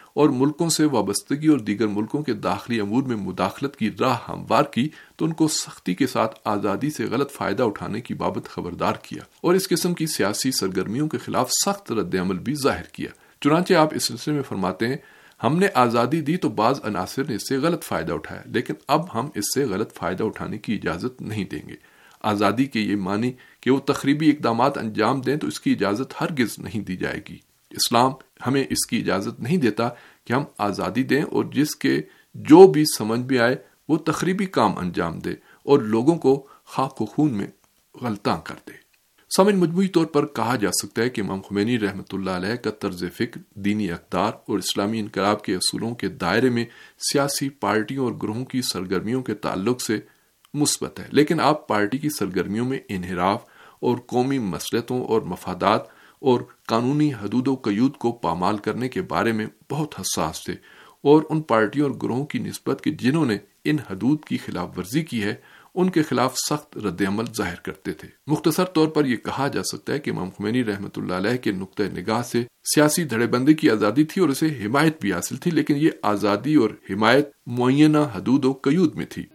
اور ملکوں سے وابستگی اور دیگر ملکوں کے داخلی امور میں مداخلت کی راہ ہموار کی تو ان کو سختی کے ساتھ آزادی سے غلط فائدہ اٹھانے کی بابت خبردار کیا اور اس قسم کی سیاسی سرگرمیوں کے خلاف سخت رد عمل بھی ظاہر کیا۔ چنانچہ آپ اس سلسلے میں فرماتے ہیں، ہم نے آزادی دی تو بعض عناصر نے اس سے غلط فائدہ اٹھایا، لیکن اب ہم اس سے غلط فائدہ اٹھانے کی اجازت نہیں دیں گے۔ آزادی کے یہ معنی کہ وہ تخریبی اقدامات انجام دیں تو اس کی اجازت ہرگز نہیں دی جائے گی۔ اسلام ہمیں اس کی اجازت نہیں دیتا کہ ہم آزادی دیں اور جس کے جو بھی سمجھ بھی آئے وہ تخریبی کام انجام دے اور لوگوں کو خاک و خون میں غلطاں کر دے۔ سامعین، مجموعی طور پر کہا جا سکتا ہے کہ امام خمینی رحمۃ اللہ علیہ کا طرز فکر دینی اقدار اور اسلامی انقلاب کے اصولوں کے دائرے میں سیاسی پارٹیوں اور گروہوں کی سرگرمیوں کے تعلق سے مثبت ہے، لیکن آپ پارٹی کی سرگرمیوں میں انحراف اور قومی مصلحتوں اور مفادات اور قانونی حدود و قیود کو پامال کرنے کے بارے میں بہت حساس تھے اور ان پارٹیوں اور گروہوں کی نسبت کہ جنہوں نے ان حدود کی خلاف ورزی کی ہے ان کے خلاف سخت رد عمل ظاہر کرتے تھے۔ مختصر طور پر یہ کہا جا سکتا ہے کہ امام خمینی رحمۃ اللہ علیہ کے نقطہ نگاہ سے سیاسی دھڑے بندی کی آزادی تھی اور اسے حمایت بھی حاصل تھی، لیکن یہ آزادی اور حمایت معینہ حدود و قیود میں تھی۔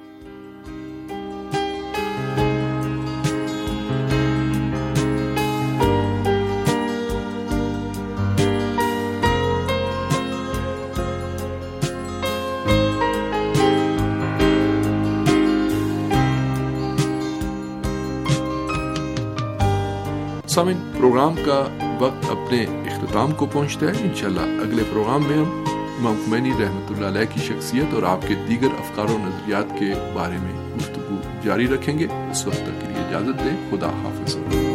سامعین، پروگرام کا وقت اپنے اختتام کو پہنچتا ہے۔ انشاءاللہ اگلے پروگرام میں ہم امام خمینی رحمۃ اللہ علیہ کی شخصیت اور آپ کے دیگر افکار و نظریات کے بارے میں گفتگو جاری رکھیں گے۔ اس وقت تک کے لیے اجازت دیں۔ خدا حافظ۔